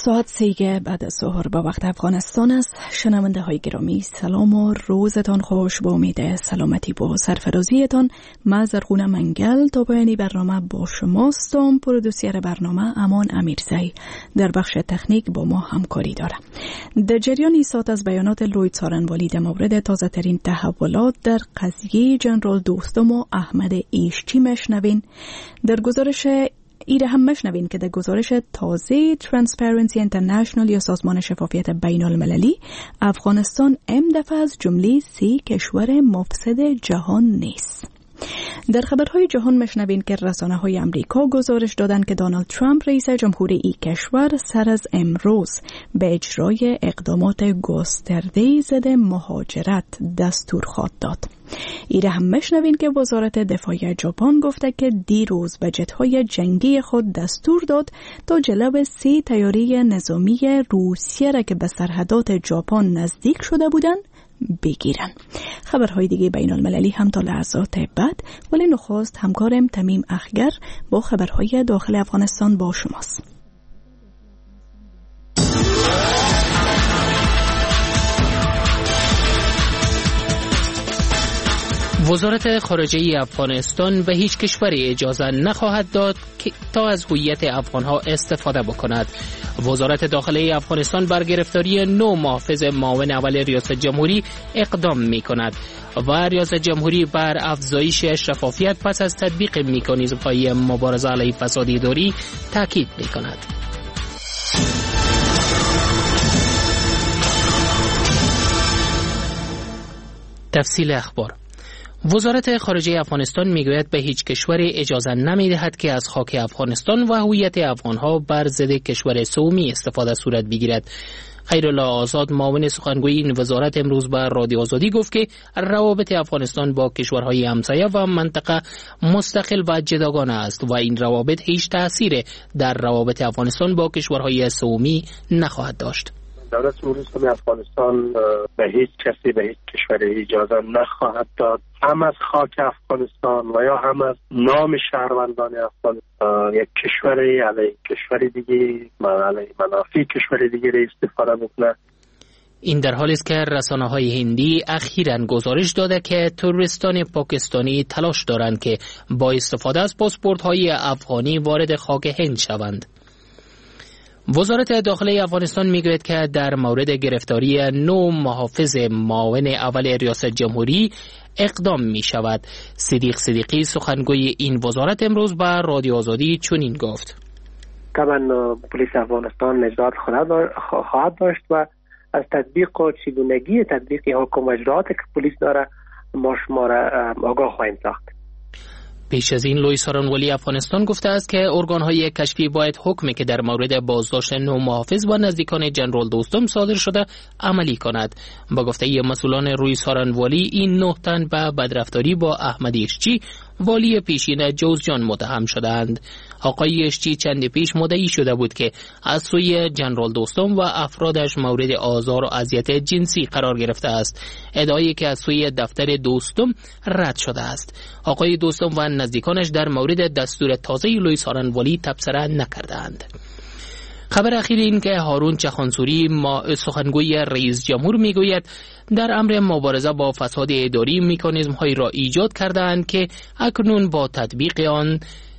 ساعت 3 بعد از ظهر با وقت افغانستان است. شنونده های گرامی، سلام و روزتان خوش. با امید سلامتی با سرفرازیتان من زرغونه منگل تا پایان برنامه با شماستم. پرودوسر برنامه امان امیرزی در بخش تکنیک با ما همکاری داره. در جریان ساعت از بیانات لوید سارنوالی در مورد تازه ترین تحولات در قضیه جنرال دوستم و احمد ایشچی مشنوین. در گزارش ایره هم مشنوین که در گزارش تازه ترانسپرنسی اینترنشنال یا سازمان شفافیت بین المللی، افغانستان دفعه از جمله 3 کشور مفسد جهان نیست. در خبرهای جهان مشنوین که رسانه‌های امریکا گزارش دادند که دونالد ترامپ رئیس جمهوری این کشور سر از امروز به اجرای اقدامات گسترده ضد مهاجرت دستور خواهد داد. ایره هم مشنوین که وزارت دفاع ژاپن گفته که دیروز به جت‌های جنگی خود دستور داد تا جلو 3 طیاره نظامی روسیه را که به سرحدات ژاپن نزدیک شده بودند بگیرن. خبرهای دیگه بین المللی هم تا لحظات بعد، ولی نخست همکارم تمیم اخگر با خبرهای داخل افغانستان با شماست. وزارت خارجه افغانستان به هیچ کشوری اجازه نخواهد داد که تا از هویت افغانها استفاده بکند. وزارت داخله افغانستان بر گرفتاری 9 محافظ معاون اول ریاست جمهوری اقدام می کند و ریاست جمهوری بر افزایش شفافیت پس از تطبیق مکانیزم های مبارزه علیه فساد اداری تاکید می کند. تفصیل اخبار. وزارت خارجه افغانستان میگوید به هیچ کشوری اجازه نمیدهد که از خاک افغانستان و هویت افغانها بر ضد کشور سومی استفاده صورت بگیرد. خیرالله آزاد معاون سخنگوی این وزارت امروز به رادیو آزادی گفت که روابط افغانستان با کشورهای همسایه و منطقه مستقل و جداگانه است و این روابط هیچ تأثیر در روابط افغانستان با کشورهای سومی نخواهد داشت. دولت جمهوری اسلامی افغانستان به هیچ کسی، به هیچ کشوری اجازه نخواهد داد هم از خاک افغانستان و یا هم از نام شهروندان افغانستان یک کشوری علیه کشوری دیگه، علیه منافع کشوری دیگه استفاده بکنه. این در حالی است که رسانه‌های هندی اخیراً گزارش داده که توریستان پاکستانی تلاش دارند که با استفاده از پاسپورت‌های افغانی وارد خاک هند شوند. وزارت داخله افغانستان میگوید که در مورد گرفتاری 9 محافظ معاون اول ریاست جمهوری اقدام می شود. صدیق صدیقی سخنگوی این وزارت امروز به رادیو آزادی چنین گفت: طبعا پلیس افغانستان نجات خواهد داشت و از تطبیق و چگونگی تطبیق حکم و اجراءاتی که پلیس داره ما شما را آگاه خواهیم ساخت. پیش از این لوید سارنوالی افغانستان گفته است که ارگان‌های کشفی باید حکمی که در مورد بازداشت 9 محافظ و نزدیکان جنرال دوستم صادر شده عملی کند. با گفته مسئولان لوید سارنوالی این 9 تن به بدرفتاری با احمد ایشچی والی پیشین جوزجان متهم شدند. آقای ایشچی چند پیش مدعی شده بود که از سوی جنرال دوستم و افرادش مورد آزار و اذیت جنسی قرار گرفته است، ادعایی که از سوی دفتر دوستم رد شده است. آقای دوستم و نزدیکانش در مورد دستور تازه لوید سارنوالی تبصره نکردند. خبر اخیر این که هارون چخانسوری سخنگوی رئیس جمهور میگوید در امر مبارزه با فساد اداری مکانیزم هایی را ایجاد کردند که اکنون با تطبیق آن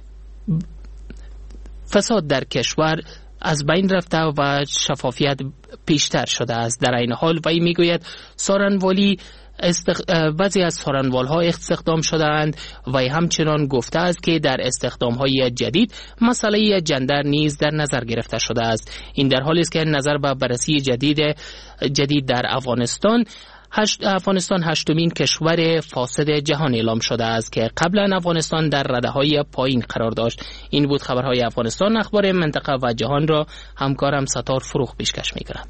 فساد در کشور از بین رفته و شفافیت بیشتر شده است. در این حال وی میگوید سارنوالی بعضی از سارنوال‌ها استخدام شده‌اند و همچنان گفته است که در استخدام‌های جدید مسئله جندر نیز در نظر گرفته شده است. این در حالی است که نظر به بررسی جدید در افغانستان 8مین کشور فاسد جهان اعلام شده است که قبلا افغانستان در رده‌های پایین قرار داشت. این بود خبرهای افغانستان. اخبار منطقه و جهان را همکارم ستار فروخ پیشکش می‌کند.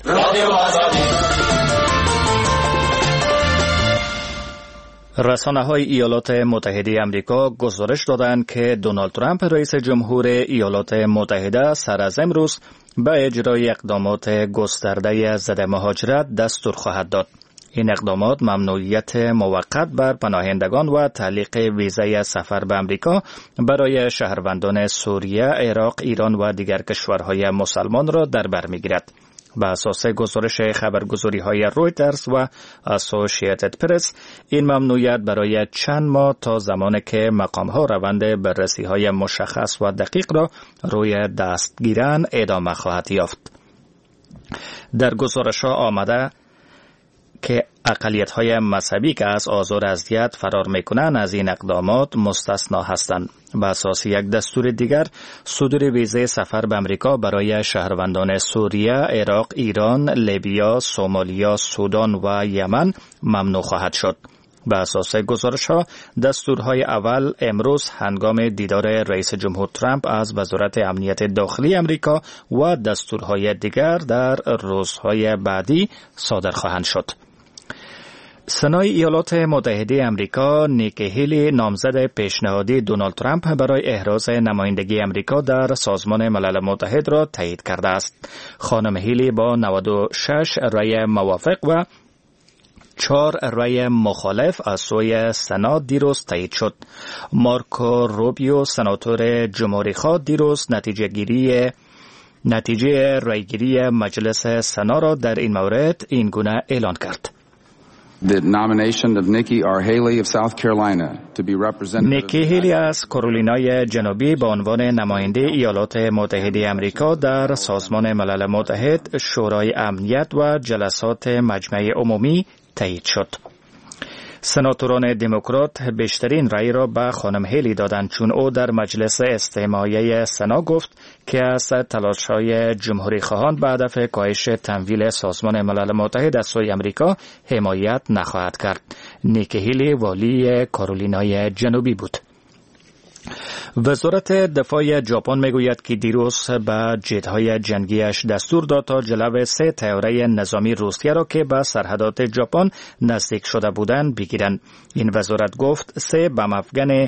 رسانه‌های ایالات متحده آمریکا گزارش دادند که دونالد ترامپ رئیس جمهور ایالات متحده سر از امروز به اجرای اقدامات گسترده ضد مهاجرت دستور خواهد داد. این اقدامات ممنوعیت موقت بر پناهندگان و تعلیق ویزای سفر به امریکا برای شهروندان سوریه، عراق، ایران و دیگر کشورهای مسلمان را در بر می‌گیرد. به اساس گزارش خبرگزاری‌های رویترز و اسوسییتد پرس، این ممنوعیت برای چند ماه تا زمانی که مقام‌ها روند بررسی‌های مشخص و دقیق را روی دست گیرند ادامه خواهد یافت. در گزارش‌ها آمده که اقلیت‌های مذهبی که از آزار اذیت فرار می‌کنند از این اقدامات مستثنا هستند. به اساس یک دستور دیگر، صدور ویزای سفر به امریکا برای شهروندان سوریه، عراق، ایران، لیبیا، سومالیا، سودان و یمن ممنوع خواهد شد. به اساس گزارش‌ها، دستورهای اول امروز هنگام دیدار رئیس جمهور ترامپ از وزارت امنیت داخلی امریکا و دستورهای دیگر در روزهای بعدی صادر خواهند شد. سنای ایالات متحده امریکا نیکی هیلی نامزد پیشنهادی دونالد ترامپ برای احراز نمایندگی امریکا در سازمان ملل متحد را تایید کرده است. خانم هیلی با 96 رأی موافق و 4 رأی مخالف از سوی سنا دیروز تایید شد. مارکو روبیو سناتور جمهوری‌خواه دیروز نتیجه رأیگیری مجلس سنا را در این مورد این گونه اعلان کرد. نیکی هیلی از کارولینای جنوبی به عنوان نماینده ایالات متحده امریکا در سازمان ملل متحد، شورای امنیت و جلسات مجمع عمومی تایید شد. سناتوران دموکرات بیشترین رأی را به خانم هیلی دادند، چون او در مجلس استماعی سنا گفت که از تلاش‌های جمهوری خواهان به هدف کاهش تمویل سازمان ملل متحد از سوی امریکا حمایت نخواهد کرد. نیکی هیلی والی کارولینای جنوبی بود. وزارت دفاع ژاپن میگوید که دیروز به جت‌های جنگیش دستور داد تا جلو 3 طیاره نظامی روسیه را که به سرحدات ژاپن نزدیک شده بودند بگیرند. این وزارت گفت 3 بم افغان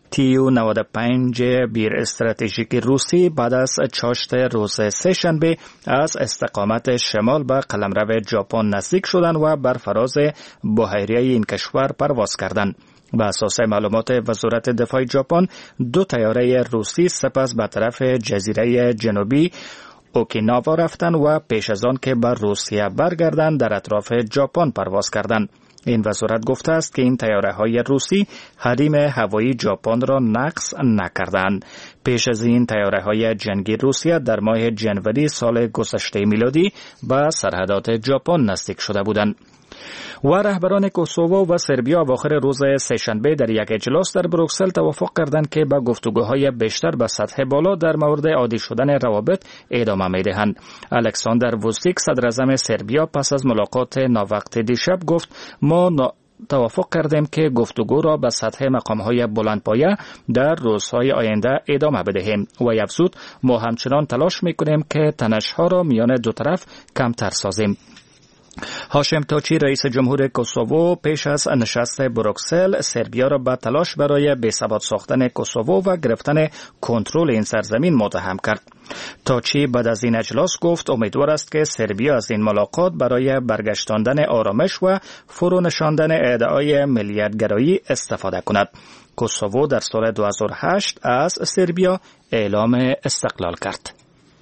TU-95 بیر استراتژیک روسی بعد از چاشت روز سه شنبه از استقامت شمال به قلمرو ژاپن نزدیک شدند و بر فراز بحیره این کشور پرواز کردند. به اساس معلومات وزارت دفاع ژاپن، 2 طیاره روسی سپس به طرف جزیره جنوبی اوکیناوا رفتند و پیش از آن که بر روسیه برگردند در اطراف ژاپن پرواز کردند. این وزارت گفته است که این طیاره‌های روسی حریم هوایی ژاپن را نقض نکردند. پیش از این طیاره‌های جنگی روسیه در ماه ژانویه سال گذشته میلادی به سرحدات ژاپن نزدیک شده بودند. و رهبران کوسوو و سربیا اواخر روز سه‌شنبه در یک اجلاس در بروکسل توافق کردند که با گفتگوهای بیشتر به سطح بالا در مورد عادی شدن روابط ادامه می‌دهند. الکساندر ووسیک صدراعظم سربیا پس از ملاقات ناوقت دیشب گفت ما توافق کردیم که گفتگو را به سطح مقام‌های بلندپایه در روزهای آینده ادامه بدهیم و افزود ما همچنان تلاش می‌کنیم که تنش‌ها را میان دو طرف کمتر سازیم. هاشم تاچی رئیس جمهور کوسوو پیش از نشست بروکسل سربیا را به تلاش برای بی‌ثبات ساختن کوسوو و گرفتن کنترل این سرزمین متهم کرد. تاچی بعد از این اجلاس گفت امیدوار است که سربیا از این ملاقات برای برگشتاندن آرامش و فرو نشاندن ادعای ملیت‌گرایی استفاده کند. کوسوو در سال 2008 از سربیا اعلام استقلال کرد.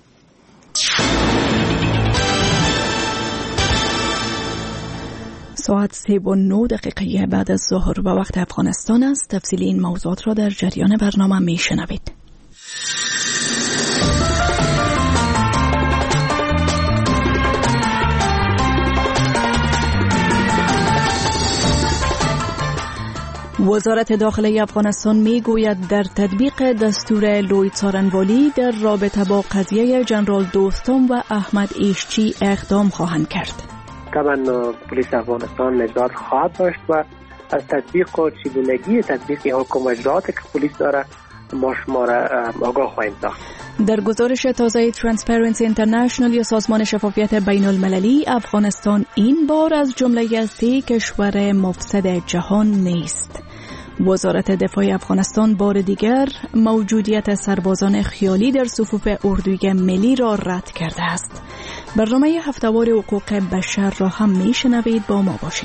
ساعت 3:09 بعد از ظهر و وقت افغانستان است. تفصیل این موضوعات را در جریان برنامه می شنوید. وزارت داخلی افغانستان می گوید در تطبیق دستور لوید سارنوالی در رابطه با قضیه جنرال دوستم و احمد ایشچی اقدام خواهند کرد. طبعا پلیس افغانستان نظارت خواهد داشت و از تطبیق و چگونگی تطبیق حکم و اجراءاتی که پلیس داره ما شما را آگاه خواهیم ساخت. در گزارش تازه ترانسپرنسی اینترنشنال یا سازمان شفافیت بین المللی، افغانستان این بار از جمله 3 کشور مفسد جهان نیست. وزارت دفاع افغانستان بار دیگر موجودیت سربازان خیالی در صفوف اردوی ملی را رد کرده است. برنامه هفته‌وار حقوق بشر را هم میشنوید، با ما باشین.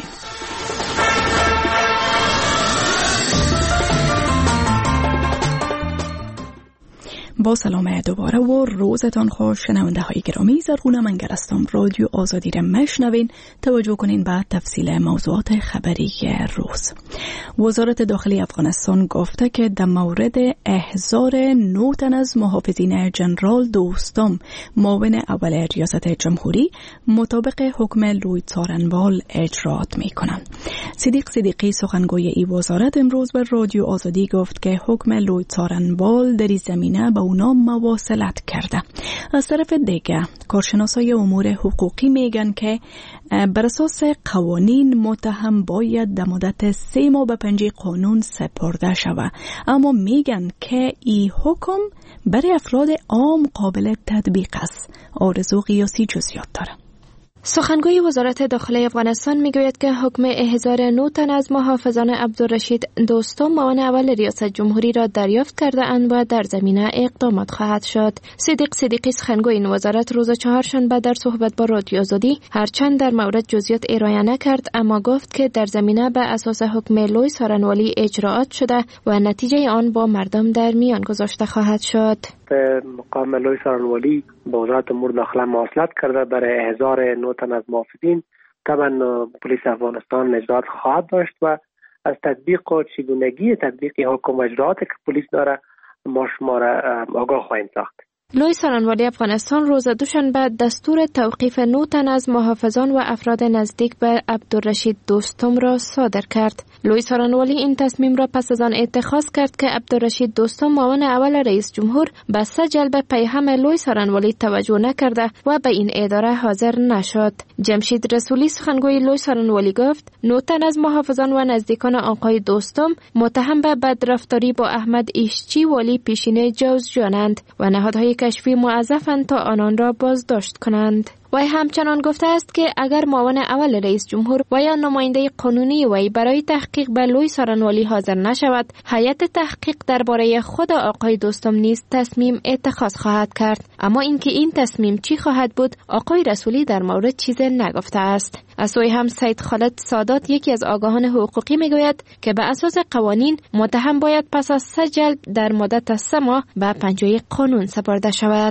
با سلام دوباره و روزتان خوش شنونده های گرامی. زرغونه منگل هستم. رادیو آزادی را مشنوین. توجه کنین به تفصیل موضوعات خبری روز. وزارت داخلی افغانستان گفته که در مورد احضار 9 تن از محافظین جنرال دوستم معاون اول ریاست جمهوری مطابق حکم لوی څارنوال اجرات می کنند. صدیق صدیقی سخنگوی این وزارت امروز به رادیو آزادی گفت که حکم لوی څارنوال در این زمینه به اونا مواصلت کرده. از طرف دیگه کارشناسای امور حقوقی میگن که بر اساس قوانین متهم باید در مدت 3 ماه به پنجه قانون سپرده شود، اما میگن که این حکم برای افراد عام قابل تطبیق است. آرزو قیاسی جزئیات داره. سخنگوی وزارت داخلی افغانستان میگوید که حکم احضار 9 تن از محافظان عبدالرشید دوستم معاون اول ریاست جمهوری را دریافت کرده اند و در زمینه اقدامات خواهد شد. صدیق صدیقی سخنگوی این وزارت روز چهارشنبه در صحبت با رادیو آزادی هرچند در مورد جزئیات ارائه نکرد، اما گفت که در زمینه به اساس حکم لوی څارنوالی اجراات شده و نتیجه آن با مردم در میان گذاشته خواهد شد. مقام لوی څارنوالی با وزارت امور داخله مواصلت کرده برای احضار 9 تن از محافظین. طبعا پلیس افغانستان اجرات خواهد داشت و از تطبیق و چگونگی تطبیق حکم و اجرااتی که پلیس داره ما شما را آگاه خواهیم ساخت. لوی څارنوالی افغانستان روز دوشنبه دستور توقیف 9 تن از محافظان و افراد نزدیک به عبدالرشید دوستم را صادر کرد. لوی څارنوالی این تصمیم را پس از آن اتخاذ کرد که عبدالرشید دوستم معاون اول رئیس جمهور به سجل به پیهم لوی څارنوالی توجه نکرده و به این اداره حاضر نشد. جمشید رسولی سخنگوی لوی څارنوالی گفت 9 تن از محافظان و نزدیکان آقای دوستم متهم به بدرفتاری با احمد ایشچی والی پیشین جوزجانند و نهادهای کشفی موظفند تا آنان را بازداشت کنند. وی همچنان گفته است که اگر معاون اول رئیس جمهور و یا نماینده قانونی وی برای تحقیق به لوی څارنوالی حاضر نشود، هیئت تحقیق درباره خود آقای دوستم نیز تصمیم اتخاذ خواهد کرد. اما اینکه این تصمیم چی خواهد بود، آقای رسولی در مورد چیزی نگفته است. از سوی هم سید خالد سادات یکی از آگاهان حقوقی میگوید که به اساس قوانین متهم باید پس از سجل در مدت 3 ماه به پنجه قانون سپرده شود.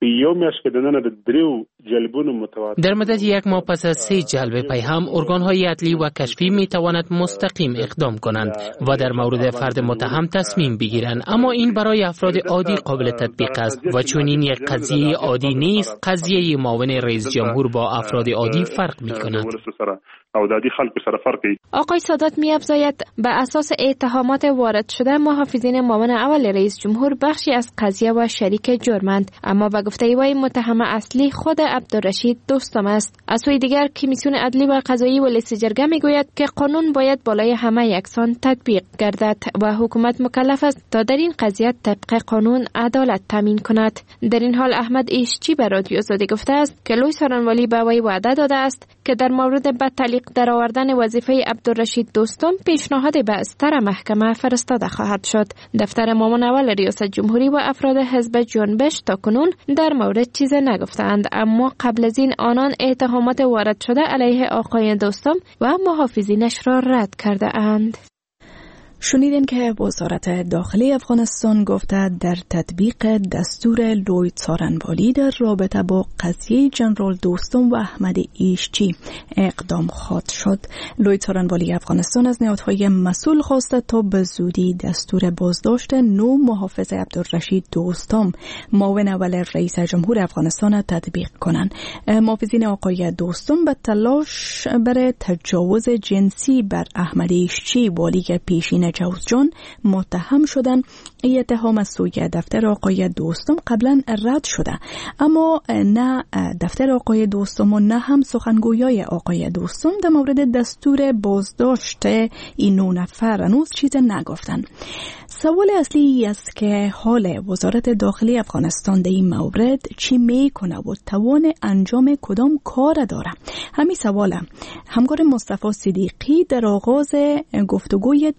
در مدت 1 ماه پس از 3 جلب پیام ارگان‌های عدلی و کشفی می‌تواند مستقیم اقدام کنند و در مورد فرد متهم تصمیم بگیرند، اما این برای افراد عادی قابل تطبیق است و چون این یک قضیه عادی نیست، قضیه معاون رئیس جمهور با افراد عادی فرق می‌کند. آقای سادات می‌افزاید به اساس اتهامات وارد شده محافظین معاون اول رئیس جمهور بخشی از قضیه و شریک جرمند، اما به گفته وی متهم اصلی خود عبدالرشید دوستم است. از سوی دیگر کمیسیون عدلی و قضایی و لیست جرگه میگوید که قانون باید بالای همه یکسان تطبیق گردد و حکومت مکلف است تا در این قضیه طبق قانون عدالت تامین کند. در این حال احمد ایشچی به رادیو آزادی گفته است که لوی څارنوالی به وی وعده داده است که در مورد به تعلیق درآوردن وظیفه عبدالرشید دوستم پیشنهاد به استر محکمه فرستاده خواهد شد. دفتر معاون اول ریاست جمهوری و افراد حزب جنبش تاکنون در مورد چیز نگفتند، اما قبل از این آنان اتهامات وارد شده علیه آقای دوستم و محافظینش را رد کرده اند. شنیدین که وزارت داخلی افغانستان گفته در تطبیق دستور لوی څارنوالی در رابطه با قضیه جنرال دوستم و احمد ایشچی اقدام خواهد شد. لوی څارنوالی افغانستان از نهادهای مسئول خواسته تا به زودی دستور بازداشت 9 محافظ عبدالرشید دوستم معاون اول رئیس جمهور افغانستان تطبیق کنند. محافظین آقای دوستم به تلاش برای تجاوز جنسی بر احمد ایشچی والی پیشین جوزجان متهم شدن. این اتهام از سوی دفتر آقای دوستم قبلا رد شده، اما نه دفتر آقای دوستم و نه هم سخنگویای آقای دوستم در مورد دستور بازداشت این 9 نفر هنوز چیز نگفتن. سوال اصلی است که حال وزارت داخلی افغانستان در این مورد چی میکنه و توان انجام کدام کار داره. همین سوال همکار مصطفی صدیقی در آغاز گفتگوی تلفنی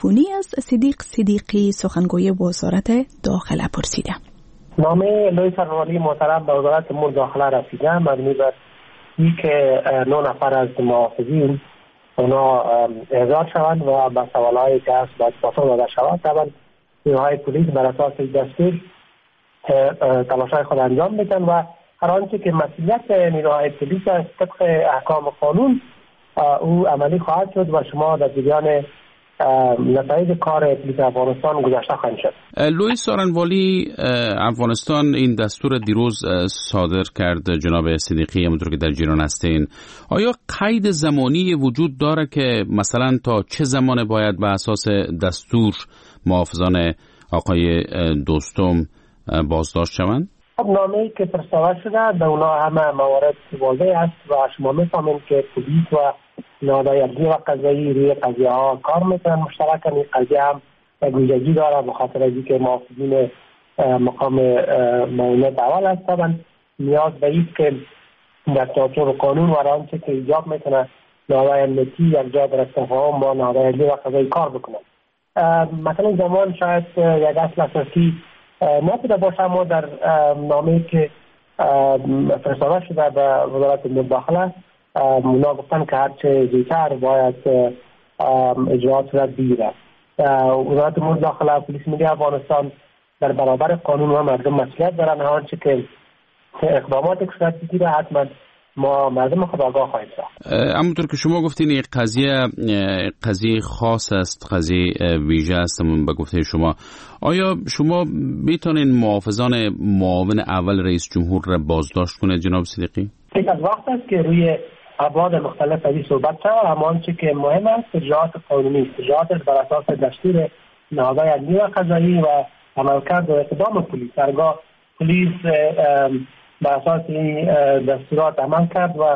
تلفنی از صدیق صدیقی سخنگوی وزارت داخله پرسیدم. نامه لوی سرانوالی محترم به وزارت امور داخله رسیده، مبنی بر اینکه 9 نفر از محافظین اونا احضار شوند و به سوالهای که هست باید پاسخ داده شود. طبعا نیروهای پلیس بر اساس دستور تلاش‌های خود انجام میدن و هر آنچه که مسئولیت نیروهای پلیس است طبق احکام قانون او عملی خواهد شد و شما در جریان نتایج کار پلیس افغانستان گذشته خواهید شد. لوی سارنوالی افغانستان این دستور دیروز صادر کرد جناب صدیقی، همونطور که در جریان هستین. آیا قید زمانی وجود داره که مثلا تا چه زمان باید به اساس دستور محافظان آقای دوستم بازداشت شوند؟ نامه‌ای که فرستاده شده در اونا همه موارد واضح است و شما می‌فهمید که پلیس و نهادهای امنیتی و قضایی روی قضیه ها کار میکنن مشترکاً. این قضیه هم گویجگی داره به خاطر از اینکه محافظین مقام معاونت اول هستند. نیاز به این که در چارچوب قانون و آنچه که ایجاب میکنه نهادهای امنیتی یک جا در تفاهم با نهادهای امنیتی و قضایی کار بکنن. مثلا زمان شاید یک اصل اساسی نبوده باشه، اما در نامه‌ای که فرستاده شده به وزارت امور داخله اونا گفتن که هرچه زودتر باید اجراات صورت بگیره. وزارت امور داخله پلیس ملی افغانستان در برابر قانون و مردم مسئولیت دارن. هر آنچه که اقدامات که صورت بگیره حتما ما مردم خود آگاه خواهیم ساخت. همونطور که شما گفتین این قضیه خاص است، قضیه ویژه است به گفته شما. آیا شما میتونین محافظان معاون اول رئیس جمهور را بازداشت کنید جناب صدیقی؟ یک از وقت است که روی ابعاد مختلف از این صحبت شد، اما آنچه که مهم است اجراات قانونی است. اجراات بر اساس دستور نهادهای امنیتی و قضایی و عملکرد و اقدام پلیس. هرگاه پلیس بر اساس این دستورات عمل کرد و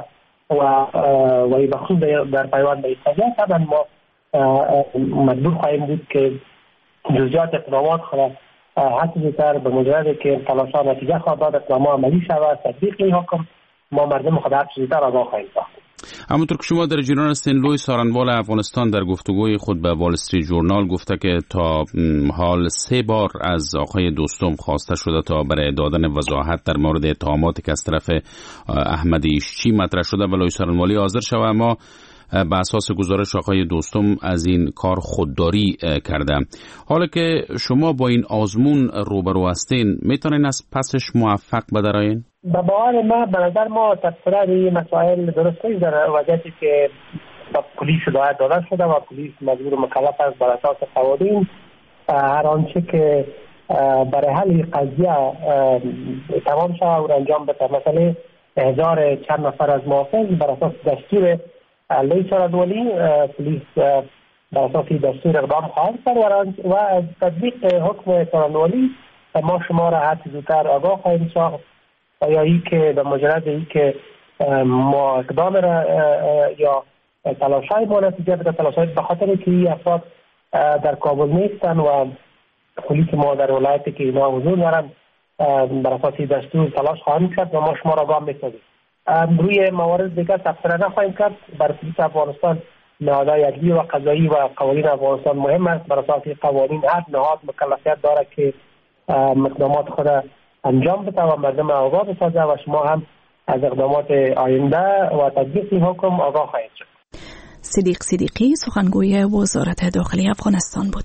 بخصوص در پیوند به این قضیه طبعا ما مجبور خواهیم بود که جزئیات اقدامات خود حتی زودتر به مجرد که تلاش‌ها نتیجه خواهد داد اقدامات عملی شود تطبیق این حکم ما مردم خود حتی زودتر آگاه خواهیم ساخت. همونطور که شما در جریان هستین، لوی سارنوال افغانستان در گفتگوی خود به وال استریت ژورنال گفته که تا حال 3 بار از آقای دوستم خواسته شده تا برای دادن وضاحت در مورد اتهاماتی که از طرف احمد ایشچی مطرح شده و لوی سارنوالی حاضر شود، اما به اساس گزارش آقای دوستم از این کار خودداری کرده. حالا که شما با این آزمون روبرو هستین، میتونین از پسش موفق بدرین؟ به باور ما به نظر ما تفسیر این مسائل درست نیست در وضعیتی که پلیس هدایت داده شده و پلیس مجبور و مکلف است بر اساس قوانین هر آنچه که برای حل قضیه تمام شود و انجام بده. مثلا احضار چند نفر از محافظ بر اساس دستور لوی سارنوالی پلیس بر اساس دستور اقدام خواهد کرد و از تطبیق حکم سارنوالی ما شما را حتی زودتر آگاه خواهیم ساخت. یا ای که به مجرد ای که ما اقدام را یا تلاش‌های ما نتیجه بده، تلاش‌های به خاطر که این افراد در کابل نیستن و پلیس ما در ولایتی که اینا حضور دارن بر اساس دستور تلاش خواهیم کرد و ما شما را آگاه می‌سازیم. روی موارد دیگر تفسیر نخواهیم کرد. بر پلیس افغانستان نهادهای عدلی و قضایی و قوانین افغانستان مهم است. بر اساس قوانین هر نهاد مکلفیت دارد که اقدامات خود انجام بده و مردم آگاه بسازه و شما هم از اقدامات آینده و تطبیق این حکم آگاه خواهید شد. صدیق صدیقی سخنگوی وزارت داخلی افغانستان بود.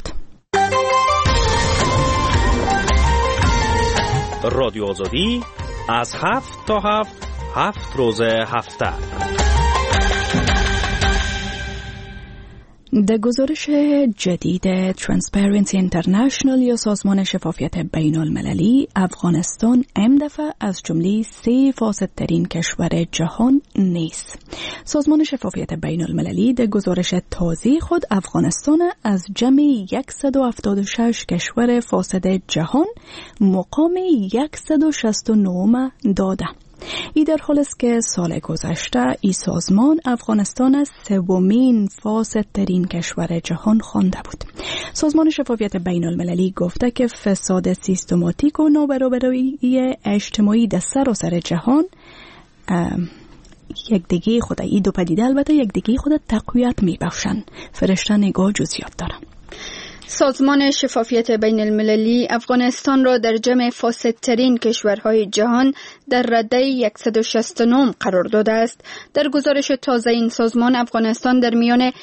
رادیو آزادی از 7 تا 7 روز هفته. در گزارش جدید ترانسپرنسی اینترنشنال یا سازمان شفافیت بین المللی، افغانستان این دفعه از جمله 3 فاسدترین کشور جهان نیست. سازمان شفافیت بین المللی در گزارش تازه خود افغانستان از جمع 176 کشور فاسد جهان مقام 169 داده. ای در حال است که سال گذشته ای سازمان افغانستان از 3مین فاسدترین کشور جهان خوانده بود. سازمان شفافیت بین المللی گفته که فساد سیستماتیک و نابرابری اجتماعی در سراسر جهان یک دیگه خود ای دو پدیده البته یک دیگه خود تقویت می بخشن. فرشته نگاه جزئیات دارم. سازمان شفافیت بین المللی افغانستان را در جمع فاسدترین کشورهای جهان در رده 169 قرار داده است. در گزارش تازه این سازمان، افغانستان در میان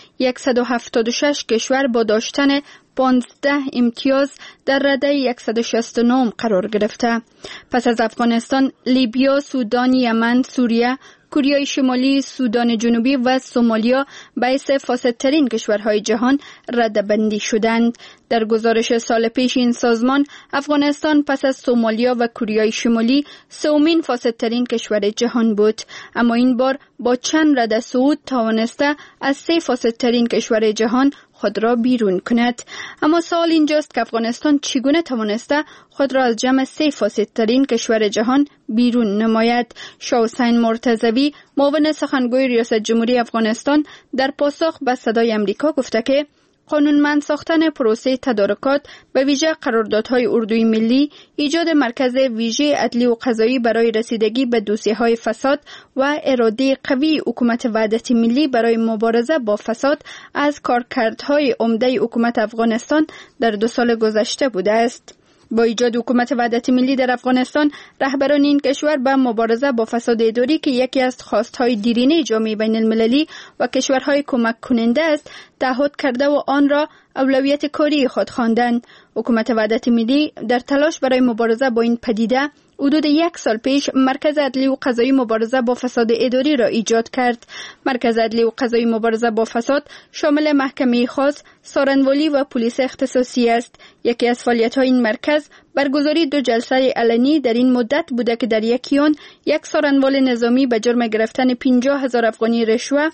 176 کشور با داشتن 15 امتیاز در رده 169 قرار گرفته. پس از افغانستان، لیبیا، سودان، یمن، سوریه، کره شمالی، سودان جنوبی و سومالیا باعث فاسدترین کشورهای جهان رده‌بندی شدند. در گزارش سال پیش این سازمان، افغانستان پس از سومالیا و کره شمالی سومین فاسدترین کشور جهان بود، اما این بار با چند رده صعود توانسته از 3 فاسدترین کشور جهان خود را بیرون کند. اما سوال اینجاست که افغانستان چگونه توانسته خود را از جمع 3 فاسدترین کشور جهان بیرون نماید؟ شاه حسین مرتضوی، معاون سخنگوی ریاست جمهوری افغانستان، در پاسخ به صدای امریکا گفته که قانونمند ساختن پروسه تدارکات، به ویژه قراردادهای اردوی ملی، ایجاد مرکز ویژه عدلی و قضایی برای رسیدگی به دوسیه‌های فساد و اراده قوی حکومت وحدت ملی برای مبارزه با فساد از کارکردهای عمده حکومت افغانستان در 2 سال گذشته بوده است. با ایجاد حکومت وحدت ملی در افغانستان، رهبران این کشور به مبارزه با فساد اداری که یکی از خواستهای دیرینه جامعه بین المللی و کشورهای کمک کننده است، تعهد کرده و آن را اولویت کاری خود خواندند. حکومت وحدت ملی در تلاش برای مبارزه با این پدیده حدود 1 سال پیش مرکز عدلی و قضایی مبارزه با فساد اداری را ایجاد کرد. مرکز عدلی و قضایی مبارزه با فساد شامل محکمه خاص، سارنوالی و پلیس اختصاصی است. یکی از فعالیت‌های این مرکز برگزاری 2 جلسه علنی در این مدت بوده که در یکی آن یک سارنوال نظامی به جرم گرفتن 50,000 افغانی رشوه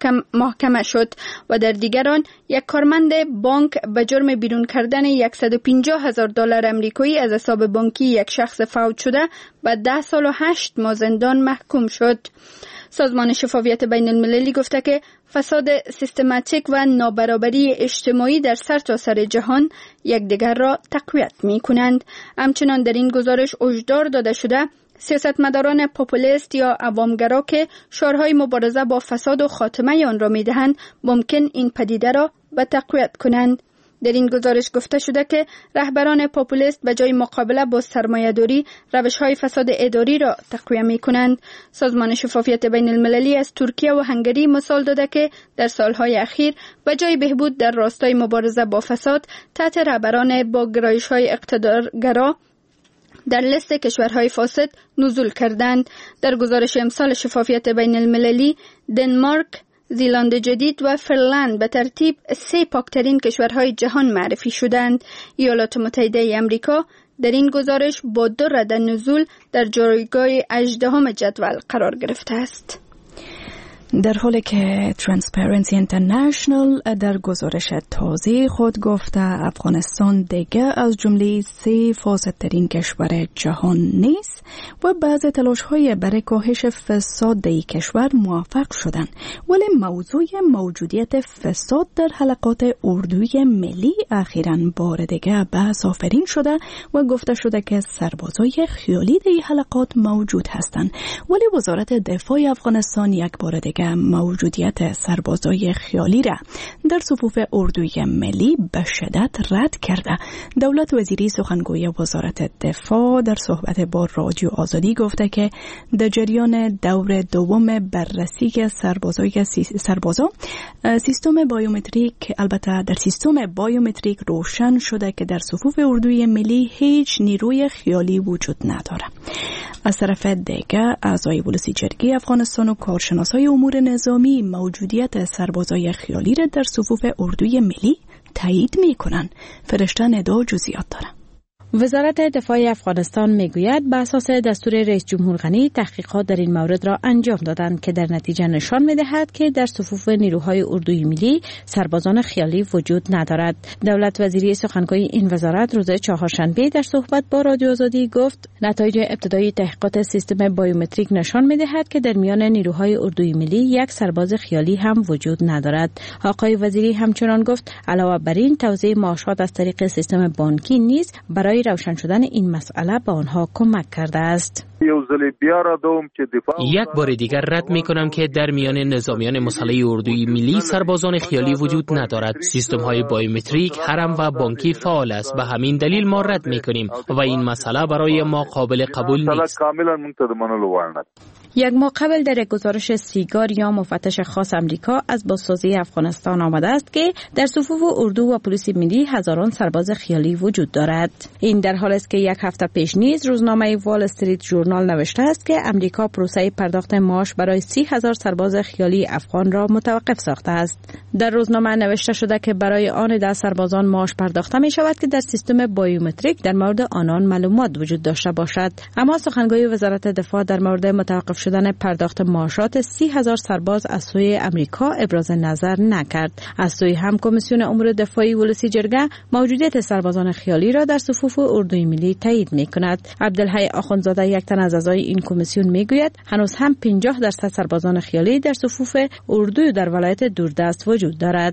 محکمه شد و در دیگر آن یک کارمند بانک به جرم بیرون کردن 150,000 دلار آمریکایی از حساب بانکی یک شخص فوت شده و 10 سال و 8 ماه زندان محکوم شد. سازمان شفافیت بین المللی گفته که فساد سیستماتیک و نابرابری اجتماعی در سرتاسر جهان یکدیگر را تقویت می کنند. همچنان در این گزارش هشدار داده شده سیاستمداران پاپولیست یا عوامگرا که شعارهای مبارزه با فساد و خاتمه آن را می دهند ممکن این پدیده را به تقویت کنند. در این گزارش گفته شده که رهبران پاپولیست به جای مقابله با سرمایه‌داری روش‌های فساد اداری را تقویت می‌کنند. سازمان شفافیت بین المللی از ترکیه و هنگری مثال داده که در سالهای اخیر به جای بهبود در راستای مبارزه با فساد تحت رهبران با گرایش‌های اقتدارگرا در لیست کشورهای فاسد نزول کردند. در گزارش امسال شفافیت بین المللی، دنمارک، زیلند جدید و فرلند به ترتیب 3 پاکترین کشورهای جهان معرفی شدند. ایالات متحده امریکا در این گزارش با 2 رده نزول در جایگاه 18 جدول قرار گرفته است. در حالی که ترانسپرنسی اینترنشنال در گزارش تازه خود گفته افغانستان دیگه از جمله 3 فاسدترین کشور جهان نیست و بعض تلاش‌های برای کاهش فساد در کشور موفق شدند، ولی موضوع موجودیت فساد در حلقات اردوی ملی اخیراً بار دیگه بحث آفرین شده و گفته شده که سربازای خیالی در حلقات موجود هستند، ولی وزارت دفاع افغانستان یک بار دیگه موجودیت سربازای خیالی را در صفوف اردوی ملی به شدت رد کرده. دولت وزیری سخنگوی وزارت دفاع در صحبت با رادیو آزادی گفته که در جریان دور دوم بررسی سربازا سیستم بایومتریک، البته در سیستم بایومتریک روشن شده که در صفوف اردوی ملی هیچ نیروی خیالی وجود نداره. از طرف دیگر اعضای ولسی جرگه افغانستان و کارشناسای امور نظامی موجودیت سربازای خیالی را در صفوف اردوی ملی تایید می‌کنند. فرشته ندا جزئیات داره. وزارت دفاع افغانستان میگوید به اساس دستور رئیس جمهور غنی تحقیقات در این مورد را انجام دادند که در نتیجه نشان می‌دهد که در صفوف نیروهای اردوی ملی سربازان خیالی وجود ندارد. دولت وزیری سخنگوی این وزارت روز چهارشنبه در صحبت با رادیو آزادی گفت نتایج ابتدایی تحقیقات سیستم بایومتریک نشان می‌دهد که در میان نیروهای اردوی ملی یک سرباز خیالی هم وجود ندارد. آقای وزیری همچنان گفت علاوه بر این توزیع معاشات از طریق سیستم بانکی نیز برای روشن شدن این مسئله به آنها کمک کرده است. یک بار دیگر رد می‌کنم که در میان نظامیان مسلح اردوی ملی سربازان خیالی وجود ندارد. سیستم‌های بایومتریک، هرم و بانکی فعال است. به همین دلیل ما رد می‌کنیم و این مسئله برای ما قابل قبول نیست. یک ماه قبل در گزارش سیگار یا مفتش خاص امریکا از بازسازی افغانستان آمده است که در صفوف اردو و پلیس ملی هزاران سرباز خیالی وجود دارد. این در حالی است که یک هفته پیش نیز روزنامه وال استریت ژورنال نوشته است که امریکا پروسه پرداخت معاش برای 30,000 سرباز خیالی افغان را متوقف ساخته است. در روزنامه نوشته شده که برای آن 10 سربازان معاش پرداخته می شود که در سیستم بایومتریک در مورد آنان معلومات وجود داشته باشد. اما سخنگوی وزارت دفاع در مورد متوقف شدن پرداخت معاشات 30,000 سرباز از سوی امریکا ابراز نظر نکرد. از سوی هم کمیسیون امور دفاعی ولسی جرگه موجودیت سربازان خیالی را در صفوف اردوی ملی تایید می‌کند. عبدالحی آخوندزاده یک تن از اعضای این کمیسیون میگوید هنوز هم 50% سربازان خیالی در صفوف اردوی در ولایت دوردست وجود دارد.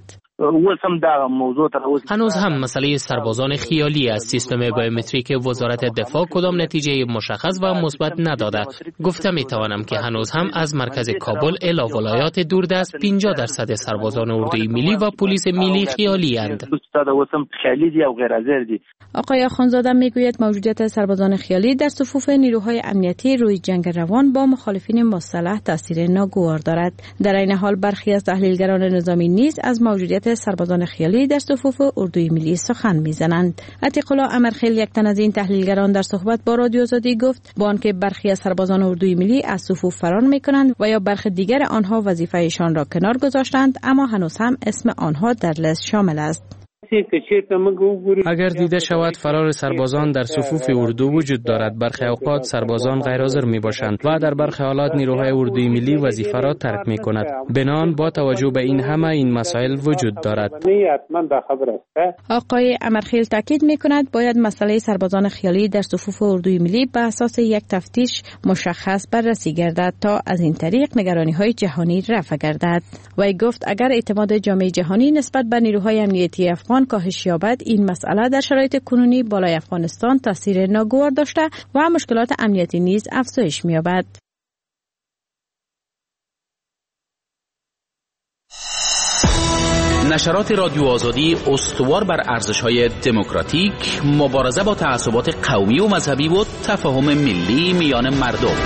هنوز هم مسئله سربازان خیالی است. سیستم بایومتریک وزارت دفاع کدام نتیجه مشخص و مثبت نداده. گفته می توانم که هنوز هم از مرکز کابل الی ولایات دوردست 50% سربازان اردوی ملی و پلیس ملی خیالی اند. آقای آخوندزاده میگوید موجودیت سربازان خیالی در صفوف نیروهای امنیتی روی جنگ روان با مخالفین مسلح تاثیر ناگوار دارد. در این حال برخی از تحلیلگران نظامی نیز از موجودیت سربازان خیالی در صفوف اردوی ملی سخن میزنند. عتیق الله امرخیل یک تن از این تحلیلگران در صحبت با رادیو آزادی گفت با آنکه برخی از سربازان اردوی ملی از صفوف فرار میکنند و یا برخی دیگر آنها وظیفه‌شان را کنار گذاشتند، اما هنوز هم اسم آنها در لیست شامل است. اگر دیده شود فرار سربازان در صفوف اردو وجود دارد. برخی اوقات سربازان غیرحاضر می باشند و در برخی حالات نیروهای اردوی ملی وظیفه را ترک می کند. بنان با توجه به این همه این مسائل وجود دارد. آقای امرخیل تاکید می کند باید مسئله سربازان خیالی در صفوف اردوی ملی به اساس یک تفتیش مشخص بررسی گردد تا از این طریق نگرانی های جهانی رفع گردد. وی گفت اگر اعتماد جامعه جهانی نسبت به نیروهای امنیتی افغان کاهش یابد، این مسئله در شرایط کنونی بالای افغانستان تاثیر ناگوار داشته و مشکلات امنیتی نیز افزایش می‌یابد. نشرات رادیو آزادی استوار بر ارزش‌های دموکراتیک، مبارزه با تعصبات قومی و مذهبی و تفاهم ملی میان مردم.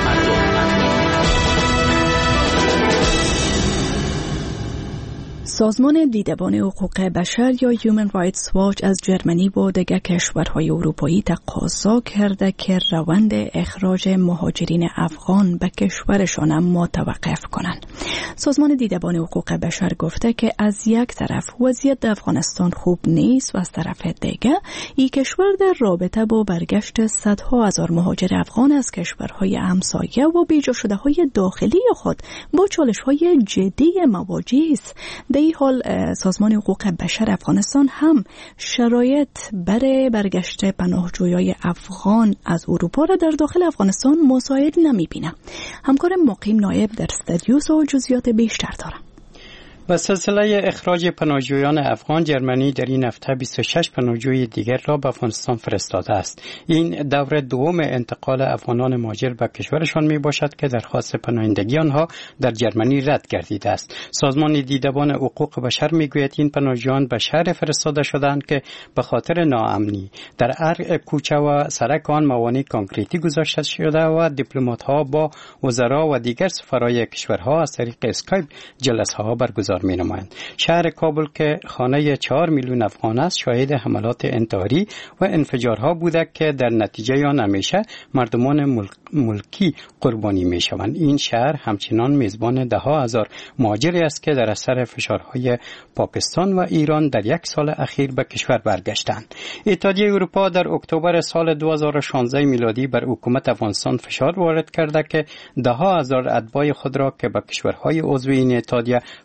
سازمان دیدبان حقوق بشر یا Human Rights Watch از جرمنی با دیگر کشورهای اروپایی تقاضا کرده که روند اخراج مهاجرین افغان به کشورشان متوقف کنند. سازمان دیدبان حقوق بشر گفته که از یک طرف وضعیت افغانستان خوب نیست و از طرف دیگر این کشور در رابطه با برگشت صدها هزار مهاجر افغان از کشورهای همسایه و بیجا شده های داخلی خود با چالش‌های جدی مواجه است. در این حال سازمان حقوق بشر افغانستان هم شرایط برای برگشت پناهجویان افغان از اروپا را در داخل افغانستان مساعد نمی‌بینه. همکار مقیم نایب در استودیو و جزئیات بیشتر داره. به سلسله اخراج پناهجویان افغان، جرمنی در این هفته 26 پناهجوی دیگر را به افغانستان فرستاده است. این دور دوم انتقال افغانان مهاجر به کشورشان می باشد که درخواست پناهندگی آنها در جرمنی رد گردیده است. سازمان دیدبان حقوق بشر می گوید این پناهجویان به شهر فرستاده شدند که به خاطر ناامنی در عرق کوچه و سرک آن موانع کانکریتی گذاشته شده و دیپلمات‌ها با وزرا و دیگر سفرای کشورها از طریق اسکایپ جلسه‌ها برگزار می‌نمایند. شهر کابل که خانه 4 میلیون افغان است شاهد حملات انتحاری و انفجارها بوده که در نتیجه آن همیشه مردمان ملکی قربانی می‌شوند. این شهر همچنان میزبان ده‌ها هزار مهاجری است که در اثر فشارهای پاکستان و ایران در یک سال اخیر به کشور برگشتند. اتحادیه اروپا در اکتبر سال 2016 میلادی بر حکومت افغانستان فشار وارد کرده که ده‌ها هزار اتباع خود را که به کشورهای عضو این اتحادیه پناه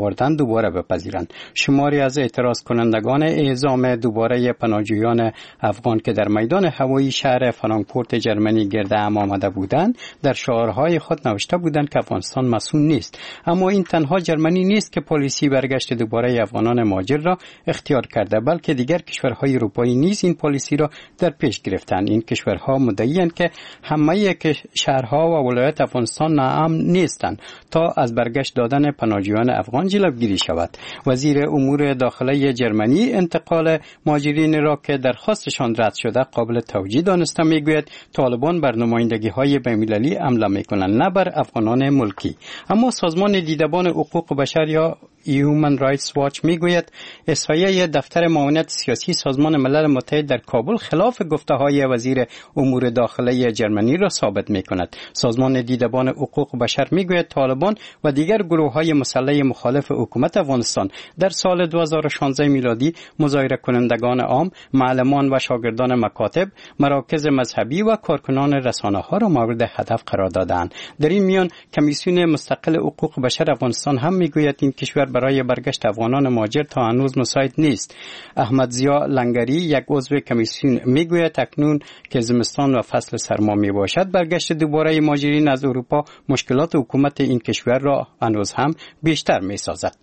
آوردن دوباره بپذیرند. شماری از اعتراض کنندگان اعزام دوباره پناهجویان افغان که در میدان هوایی شهر فرانکفورت جرمنی گرد هم آمده بودند در شعارهای خود نوشته بودند که افغانستان مسئول نیست. اما این تنها جرمنی نیست که پالیسی برگشت دوباره افغانان مهاجر را اختیار کرده، بلکه دیگر کشورهای اروپایی نیز این پالیسی را در پیش گرفتند. این کشورها مدعی‌اند که همه شهرها و ولایات افغانستان ناامن نیستند تا از برگشت دادن پناهجویان افغان جلوگیری شود. وزیر امور داخلی جرمنی انتقال مهاجرین را که درخواستشان رد شده قابل توجیه دانسته میگوید طالبان بر نمایندگی‌های بین‌المللی حمله می‌کنند، نه بر افغانان ملکی. اما سازمان دیدبان حقوق بشر یا Human Rights Watch میگوید احصایه دفتر معاونت سیاسی سازمان ملل متحد در کابل خلاف گفته‌های وزیر امور داخلی جرمنی را ثابت می‌کند. سازمان دیدبان حقوق بشر میگوید طالبان و دیگر گروه‌های مسلح مخالف حکومت افغانستان در سال 2016 میلادی مظاهره کنندگان عام، معلمان و شاگردان مکاتب، مراکز مذهبی و کارکنان رسانه‌ها را مورد هدف قرار دادند. در این میان کمیسیون مستقل حقوق بشر افغانستان هم میگوید این کشور برای برگشت افغانان مهاجر تا هنوز مساعد نیست. احمد ضیا لنگری یک عضو کمیسیون میگوید اکنون که زمستان و فصل سرما می باشد برگشت دوباره مهاجرین از اروپا مشکلات حکومت این کشور را هنوز هم بیشتر می سازد.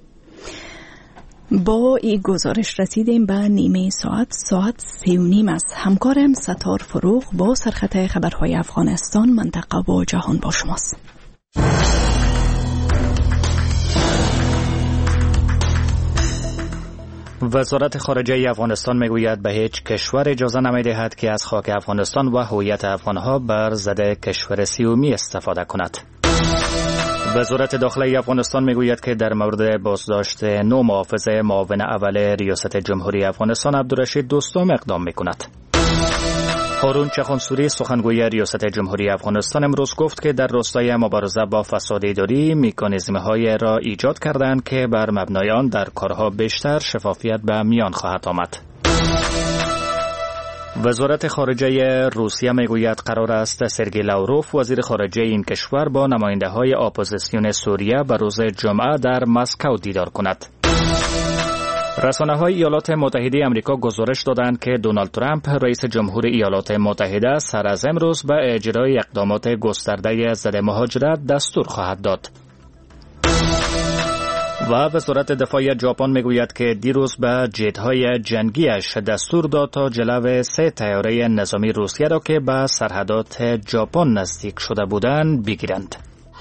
با این گزارش رسیدیم به نیمه ساعت 3:30 است. همکارم ستار فروغ با سرخط خبرهای افغانستان، منطقه و جهان با شماست. وزارت خارجه افغانستان میگوید به هیچ کشور اجازه نمیدهد که از خاک افغانستان و هویت افغانها بر ضد کشور سومی استفاده کند. وزارت داخلی افغانستان میگوید که در مورد بازداشت 9 محافظ معاون اول ریاست جمهوری افغانستان عبدالرشید دوستم اقدام میکند. هارون چخانسوری سخنگوی ریاست جمهوری افغانستان امروز گفت که در راستای مبارزه با فساد اداری مکانیزم‌های را ایجاد کردند که بر مبنای آن در کارها بیشتر شفافیت به میان خواهد آمد. وزارت خارجه روسیه میگوید قرار است سرگئی لاوروف وزیر خارجه این کشور با نماینده‌های اپوزیسیون سوریه به روز جمعه در مسکو دیدار کند. رسانه‌های ایالات متحده آمریکا گزارش دادند که دونالد ترامپ رئیس جمهور ایالات متحده سر از امروز به اجرای اقدامات گسترده ضد مهاجرت دستور خواهد داد. و وزارت دفاع ژاپن میگوید که دیروز به جت‌های جنگیش دستور داد تا جلو 3 طیاره نظامی روسیه را که به سرحدات ژاپن نزدیک شده بودند بگیرند.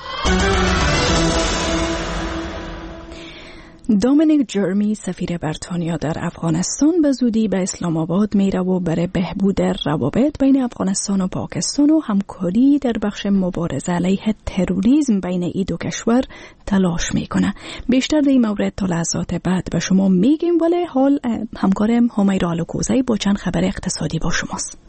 دومینیک جرمی سفیر بریتانیا در افغانستان به زودی به اسلام آباد میره و برای بهبود روابط بین افغانستان و پاکستان و همکاری در بخش مبارزه علیه تروریسم بین این دو کشور تلاش میکنه. بیشتر در این مورد تا لحظات بعد به شما میگیم، ولی حال همکارم همیرا الوکوزی با چند خبر اقتصادی با شماست.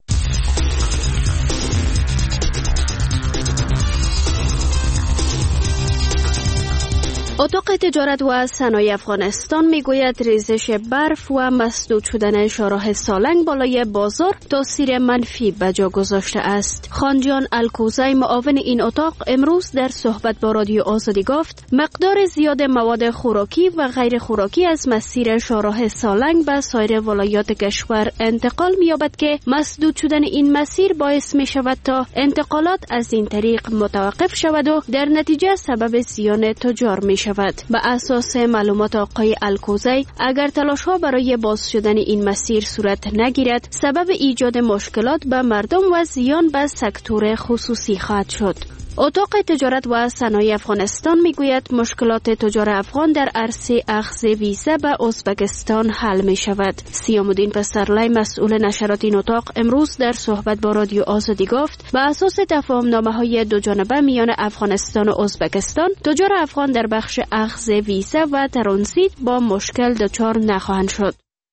اتاق تجارت و صنایع افغانستان میگوید ریزش برف و مسدود شدن شاهراه سالنگ بالای بازار تاثیر منفی به جا گذاشته است. خانجان الکوزی معاون این اتاق امروز در صحبت با رادیو آزادی گفت مقدار زیاد مواد خوراکی و غیر خوراکی از مسیر شاهراه سالنگ به سایر ولایات کشور انتقال می‌یابد که مسدود شدن این مسیر باعث می‌شود تا انتقالات از این طریق متوقف شود و در نتیجه سبب زیان تجار می‌شود. به اساس معلومات آقای الکوزی اگر تلاش‌ها برای باز شدن این مسیر صورت نگیرد سبب ایجاد مشکلات به مردم و زیان به سکتور خصوصی خواهد شد. اتاق تجارت و صنایع افغانستان میگوید مشکلات تجار افغان در عرصه اخذ ویزا به ازبکستان حل می شود. سیامالدین پسرلی مسئول نشرات این اتاق امروز در صحبت با رادیو آزادی گفت به اساس تفاهم‌نامه‌های دو جانبه میان افغانستان و ازبکستان تجار افغان در بخش اخذ ویزا و ترانزیت با مشکل دچار نخواهند شد.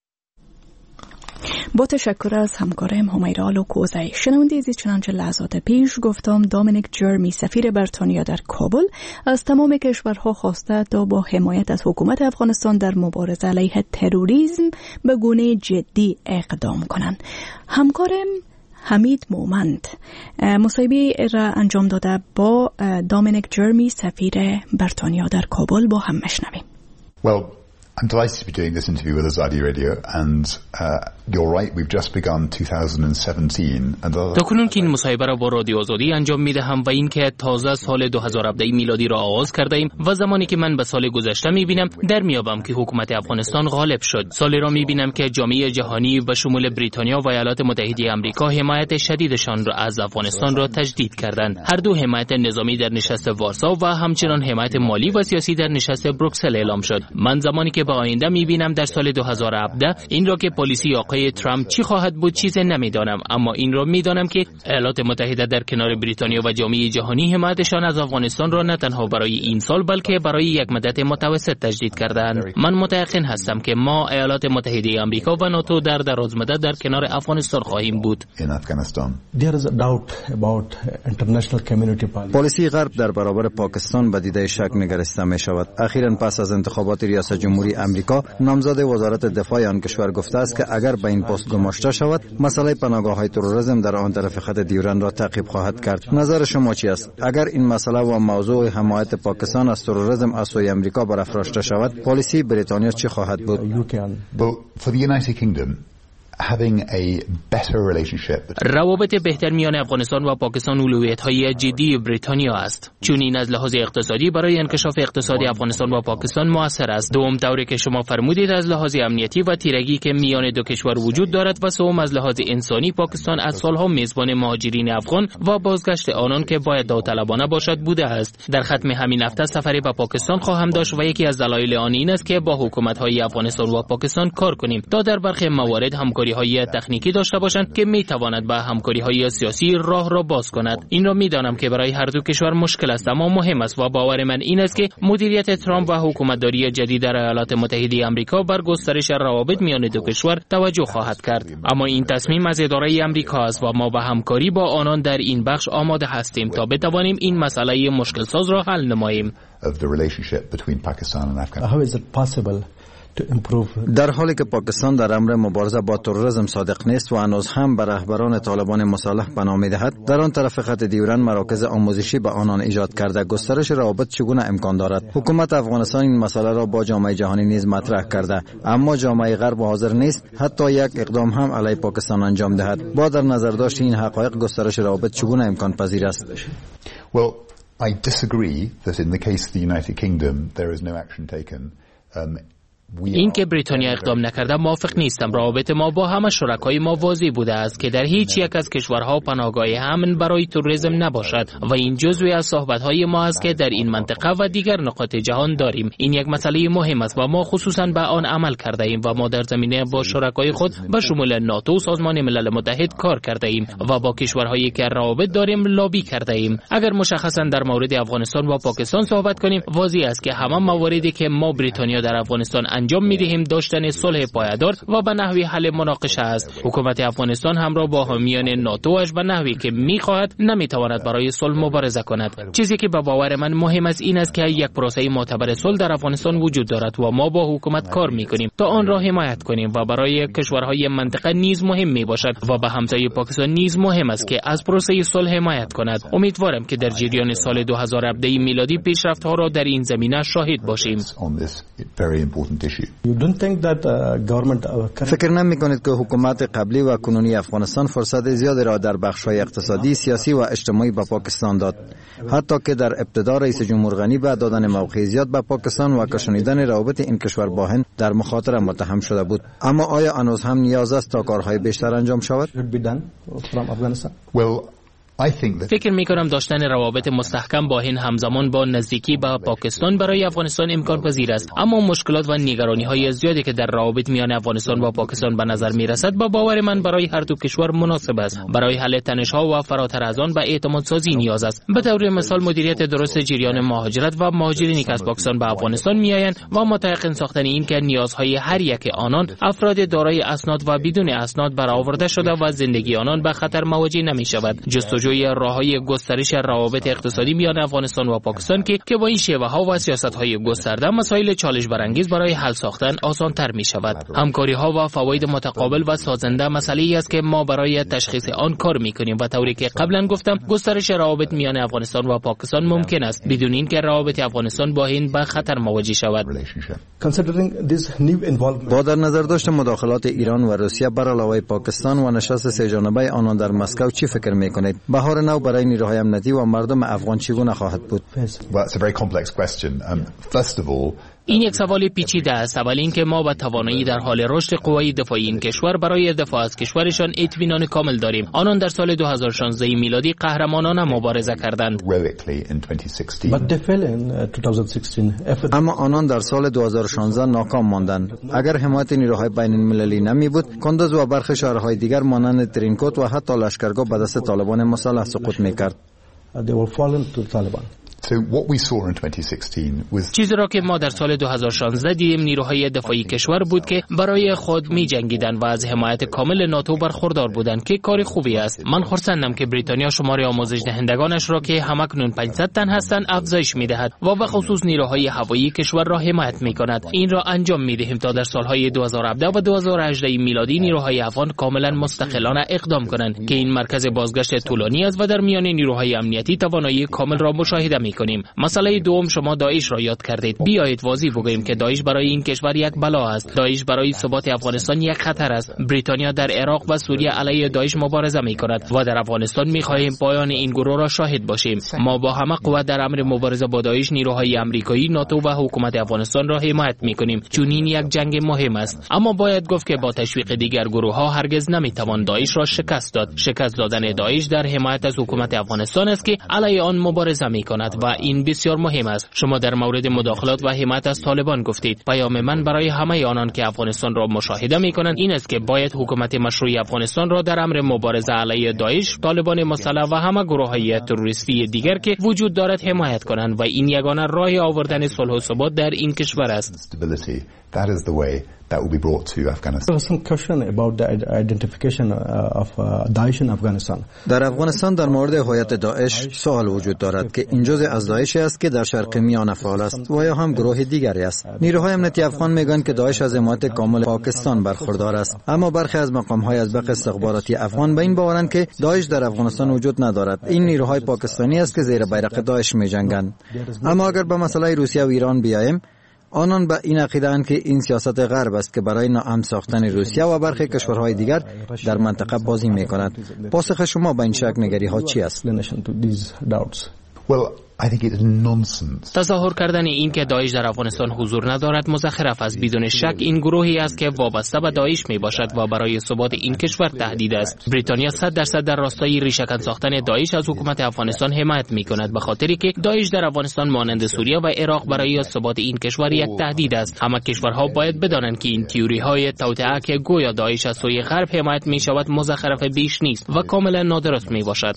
با تشکر از همکارم همیرا الوکوزی. شنونده ازی چنانچه لحظات پیش گفتم دومینیک جرمی سفیر بریتانیا در کابل از تمام کشورها خواسته تا با حمایت از حکومت افغانستان در مبارزه علیه تروریسم به گونه جدی اقدام کنند. همکارم حمید مومند مصاحبه را انجام داده با دامینیک جرمی سفیر بریتانیا در کابل. با هم مشنویم. I'm delighted to be doing this interview with Azadi Radio and you're right, we've just begun 2017 and کنون که این مصاحبه را با رادیو آزادی انجام میدهم و این که تازه سال 2017 میلادی را آغاز کرده ایم و زمانی که من به سال گذشته میبینم در میابم که حکومت افغانستان غالب شد. سالی را میبینم که جامعه جهانی به شمول بریتانیا و ایالات متحده آمریکا حمایت شدیدشان را از افغانستان را تجدید کردند. هر دو حمایت نظامی در نشست وارسا و همچنان حمایت مالی و سیاسی در نشست بروکسل اعلام شد. من زمانی که به آینده میبینم در سال 2017 این را که پالیسی آقای ترامپ چی خواهد بود چیزی نمیدانم، اما این را میدانم که ایالات متحده در کنار بریتانیا و جامعه جهانی حمایتشان از افغانستان را نه تنها برای این سال بلکه برای یک مدت متوسط تجدید کردند. من متيقن هستم که ما ایالات متحده آمریکا و ناتو در دراز مدت در کنار افغانستان خواهیم بود. پالیسی غرب در برابر پاکستان به دیده شک نگرفته می شود. اخیراً پس از انتخابات ریاست جمهوری آمریکا نامزد وزارت دفاع آن کشور گفته است که اگر به این پست گماشته شود مسئله پناهگاه‌های تروریسم در آن طرف خط دیورند را تعقیب خواهد کرد. نظر شما چی است؟ اگر این مسئله و موضوع حمایت پاکستان از تروریسم از سوی آمریکا برافراشته شود پالیسی بریتانیا چی خواهد بود؟ روابط بهتر میان افغانستان و پاکستان اولویت‌های جدی بریتانیا است، چون این از لحاظ اقتصادی برای انکشاف اقتصادی افغانستان و پاکستان مؤثر است. دوم، طوری که شما فرمودید از لحاظ امنیتی و تیرگی که میان دو کشور وجود دارد و سوم از لحاظ انسانی پاکستان از سالها میزبان مهاجرین افغان و بازگشت آنان که باید داوطلبانه باشد بوده است. در ختم همین هفته سفری به پاکستان خواهم داشت و یکی از دلایل آن این است که با حکومت‌های افغانستان و پاکستان کار کنیم تا در برخی موارد همکاری‌های تکنیکی داشته باشند که میتواند به همکاری‌های سیاسی راه را باز کند. این را میدانم که برای هر دو کشور مشکل است اما مهم است و باور من این است که مدیریت ترامپ و حکومتداری جدید در ایالات متحده آمریکا بر گسترش روابط میان دو کشور توجه خواهد کرد. اما این تصمیم از اداره آمریکا است و ما به همکاری با آنان در این بخش آماده هستیم تا بتوانیم این مسئله مشکل ساز را حل نماییم. در حالی که پاکستان در امر مبارزه با تروریسم صادق نیست و هنوز هم به رهبران طالبان مسلح پناه می‌دهد، در آن طرف خط دیورند مراکز آموزشی به آنان ایجاد کرده. گسترش روابط چگونه امکان دارد؟ حکومت افغانستان این مسئله را با جامعه جهانی نیز مطرح کرده، اما جامعه غرب حاضر نیست حتی یک اقدام هم علیه پاکستان انجام دهد. با در نظر داشت این حقایق گسترش روابط چگونه امکان پذیر است؟ I disagree that in the case of the United Kingdom there is no action taken. این که بریتانیا اقدام نکرده موافق نیستم. روابط ما با همه شرکای ما واضح بوده است که در هیچ یک از کشورها پناهگاه امن برای توریسم نباشد و این جزوی از صحبت‌های ما است که در این منطقه و دیگر نقاط جهان داریم. این یک مسئله مهم است و ما خصوصا به آن عمل کرده ایم و ما در زمینه با شرکای خود به شمول ناتو، سازمان ملل متحد کار کرده ایم و با کشورهایی که روابط داریم لابی کرده ایم. اگر مشخصا در مورد افغانستان و پاکستان صحبت کنیم، واضح است که همه مواردی که ما بریتانیا در افغانستان انجام می‌دهیم داشتن صلح پایدار و به نحوی حل مناقشه است. حکومت افغانستان همراه با حامیان ناتوش به نحوی که می‌خواهد نمی‌تواند برای صلح مبارزه کند. چیزی که به باور من مهم است این است که یک پروسه معتبر صلح در افغانستان وجود دارد و ما با حکومت کار می‌کنیم تا آن را حمایت کنیم و برای کشورهای منطقه نیز مهم می‌باشد و به همسایه پاکستان نیز مهم است که از پروسه صلح حمایت کند. امیدوارم که در جریان سال 2017 میلادی پیشرفت‌ها را در این زمینه شاهد باشیم. فکر نمی کنید که حکومت قبلی و کنونی افغانستان فرصت زیادی را در بخش‌های اقتصادی، سیاسی و اجتماعی به پاکستان داد، حتی که در ابتدا رئیس جمهور غنی به دادن موقع زیاد به پاکستان و کشانیدن روابط این کشور با هند در مخاطره متهم شده بود. اما آیا هنوز هم نیاز است تا کارهای بیشتر انجام شود؟ فکر می‌کنم داشتن روابط مستحکم با هند همزمان با نزدیکی به پاکستان برای افغانستان امکان پذیر است، اما مشکلات و نگرانی‌های زیادی که در روابط میان افغانستان و پاکستان به نظر می‌رسد با باور من برای هر دو کشور مناسب است. برای حل تنش‌ها و فراتر از آن به اعتمادسازی نیاز است. به طور مثال مدیریت درست جریان مهاجرت و مهاجرینی که از پاکستان به افغانستان میآیند و متيقن ساختن این که نیازهای هر یک آنان افراد دارای اسناد و بدون اسناد برآورده شده و زندگی آنان به خطر مواجه نمی‌شود. جستجو جستجوی راههای گسترش روابط اقتصادی میان افغانستان و پاکستان که با این شیوه‌ها و سیاست‌های گسترده مسائل چالش برانگیز برای حل ساختن آسان‌تر می‌شود. همکاری‌ها و فواید متقابل و سازنده مسئله‌ای است که ما برای تشخیص آن کار می‌کنیم و طوری که قبلا گفتم گسترش روابط میان افغانستان و پاکستان ممکن است بدون اینکه روابط افغانستان با هند به خطر مواجه شود. با در نظر داشت مداخلات ایران و روسیه بر علاوه پاکستان و نشست سه جانبه آنان در مسکو چی فکر می‌کنید؟ بهار نو برای نیروهای امنیتی و مردم افغان چگونه خواهد بود؟ این یک سوال پیچیده است. اول اینکه ما با توانایی در حال رشد قوای دفاعی این کشور برای دفاع از کشورشان اطمینان کامل داریم. آنان در سال 2016 میلادی قهرمانانه مبارزه کردند. اما آنان در سال 2016 ناکام ماندند. اگر حمایت نیروهای بین المللی نمی بود، کندوز و برخی شهرهای دیگر مانند ترینکوت و حتی لشکرگاه به دست طالبان مسلح سقوط می‌کرد. چیزی را که ما در سال 2016 دیدیم نیروهای دفاعی کشور بود که برای خود می جنگیدند و از حمایت کامل ناتو برخوردار بودند که کار خوبی است. من خرسندم که بریتانیا شمار آموزش دهندگانش را که همکنون 500 تن هستند افزایش می دهد و به خصوص نیروهای هوایی کشور را حمایت می کند. این را انجام می دهیم تا در سالهای 2017 و 2018 میلادی نیروهای افغان کاملا مستقلانه اقدام کنند که این مرکز بازگشت طولانی است و در میان نیروهای امنیتی توانایی کامل را مشاهده می کنیم. مسئله دوم، شما داعش را یاد کردید. بیایید واضح بگوییم که داعش برای این کشور یک بلا است. داعش برای ثبات افغانستان یک خطر است. بریتانیا در عراق و سوریه علیه داعش مبارزه می کند و در افغانستان می خواهیم پایان این گروه را شاهد باشیم. ما با همه قوت در امر مبارزه با داعش نیروهای آمریکایی، ناتو و حکومت افغانستان را حمایت می کنیم، چون این یک جنگ مهم است. اما باید گفت که با تشویق دیگر گروه ها هرگز نمی توان داعش را شکست داد. شکست دادن داعش در حمایت از حکومت افغانستان است که علیه آن مبارزه می کند و این بسیار مهم است. شما در مورد مداخلات و حمایت از طالبان گفتید. پیام من برای همه آنان که افغانستان را مشاهده می کنند این است که باید حکومت مشروع افغانستان را در امر مبارزه علیه داعش، طالبان مسلح و همه گروه‌های تروریستی دیگر که وجود دارد حمایت کنند و این یگانه راه آوردن صلح و ثبات در این کشور است. That is the way that will be brought to Afghanistan. There was some question about the identification of Daesh in Afghanistan. در افغانستان در مورد هویت داعش سوال وجود دارد که این جزء از داعش است که در شرق میانه فعال است و یا هم گروه دیگری است. نیروهای امنیتی افغان میگویند که داعش از حمایت کامل پاکستان برخوردار است، اما برخی از مقام‌های از بخش استخباراتی افغان به این باورند که داعش در افغانستان وجود ندارد. این نیروهای پاکستانی است که زیر بیرق داعش میجنگند. اما اگر به مسئله روسیه و ایران بیاییم، آنان به این عقیده‌اند که این سیاست غرب است که برای ناامن ساختن روسیه و برخی کشورهای دیگر در منطقه بازی می‌کند. پاسخ شما به این شک نگری‌ها چی است؟ تظاهر کردن این که داعش در افغانستان حضور ندارد مزخرف است. بدون شک این گروهی است که وابسته به داعش می باشد و برای ثبات این کشور تهدید است. بریتانیا 100% در راستای ریشه‌کن ساختن داعش از حکومت افغانستان حمایت می کند، به خاطری که داعش در افغانستان مانند سوریه و عراق برای ثبات این کشور یک تهدید است. همه کشورها باید بدانند که این تئوری‌های توطئه که گویا داعش از سوی غرب حمایت می شود مزخرف بیش نیست و کاملا نادرست می باشد.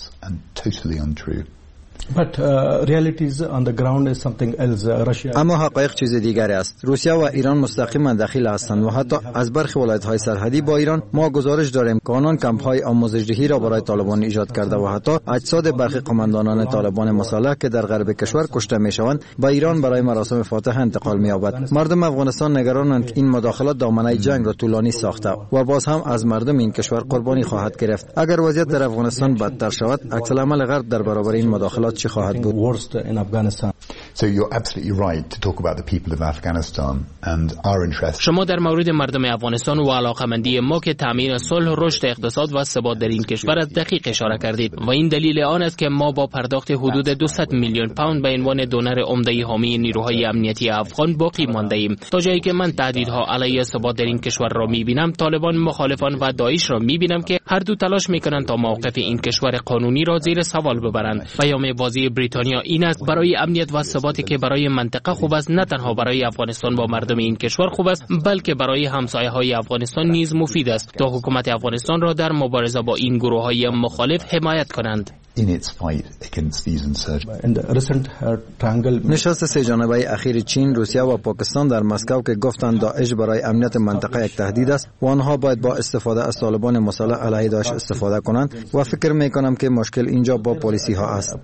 اما حقایق چیز دیگری است. روسیه و ایران مستقیما دخیل هستند و حتی از برخی ولایت‌های سرحدی با ایران ما گزارش داریم که آنان کمپ‌های آموزش‌دهی را برای طالبان ایجاد کرده و حتی اجساد برخی قماندانان طالبان مسلح که در غرب کشور کشته می‌شوند به ایران برای مراسم فاتحه انتقال می‌یابد. مردم افغانستان نگرانند که این مداخلات دامنه جنگ را طولانی ساخته و باز هم از مردم این کشور قربانی خواهد گرفت. اگر وضعیت در افغانستان بدتر شود، عکس‌العمل غرب در برابر این مداخلات چه خواهد بود؟ So you're absolutely right to talk about the people of Afghanistan and our interest. شما در مورد مردم افغانستان و علاقمندی ما که تامین صلح، رشد اقتصاد و ثبات در این کشور از دقیق اشاره کردید و این دلیل آن است که ما با پرداخت حدود 200 میلیون پوند به عنوان دونر عمده حامی نیروهای امنیتی افغان باقی مانده ایم. تا جایی که من تهدیدها علیه ثبات در این کشور را می‌بینم، طالبان، مخالفان و داعش را می‌بینم که هر دو تلاش می‌کنند تا موقف این کشور قانونی را زیر سوال ببرند. پیام واضح بریتانیا این است برای امنیت و ثباتی که برای منطقه خوب است، نه تنها برای افغانستان با مردم این کشور خوب است، بلکه برای همسایه‌های افغانستان نیز مفید است تا حکومت افغانستان را در مبارزه با این گروه‌های مخالف حمایت کنند. in its fight against these insurgents. In the recent triangle نشست سه جانبه اخیر چین، روسیه و پاکستان در مسکو که گفتند داعش برای امنیت منطقه یک تهدید است و آنها باید با استفاده از طالبان مسلح علیه داعش استفاده کنند و فکر میکنم که مشکل اینجا با پالیسی ها است.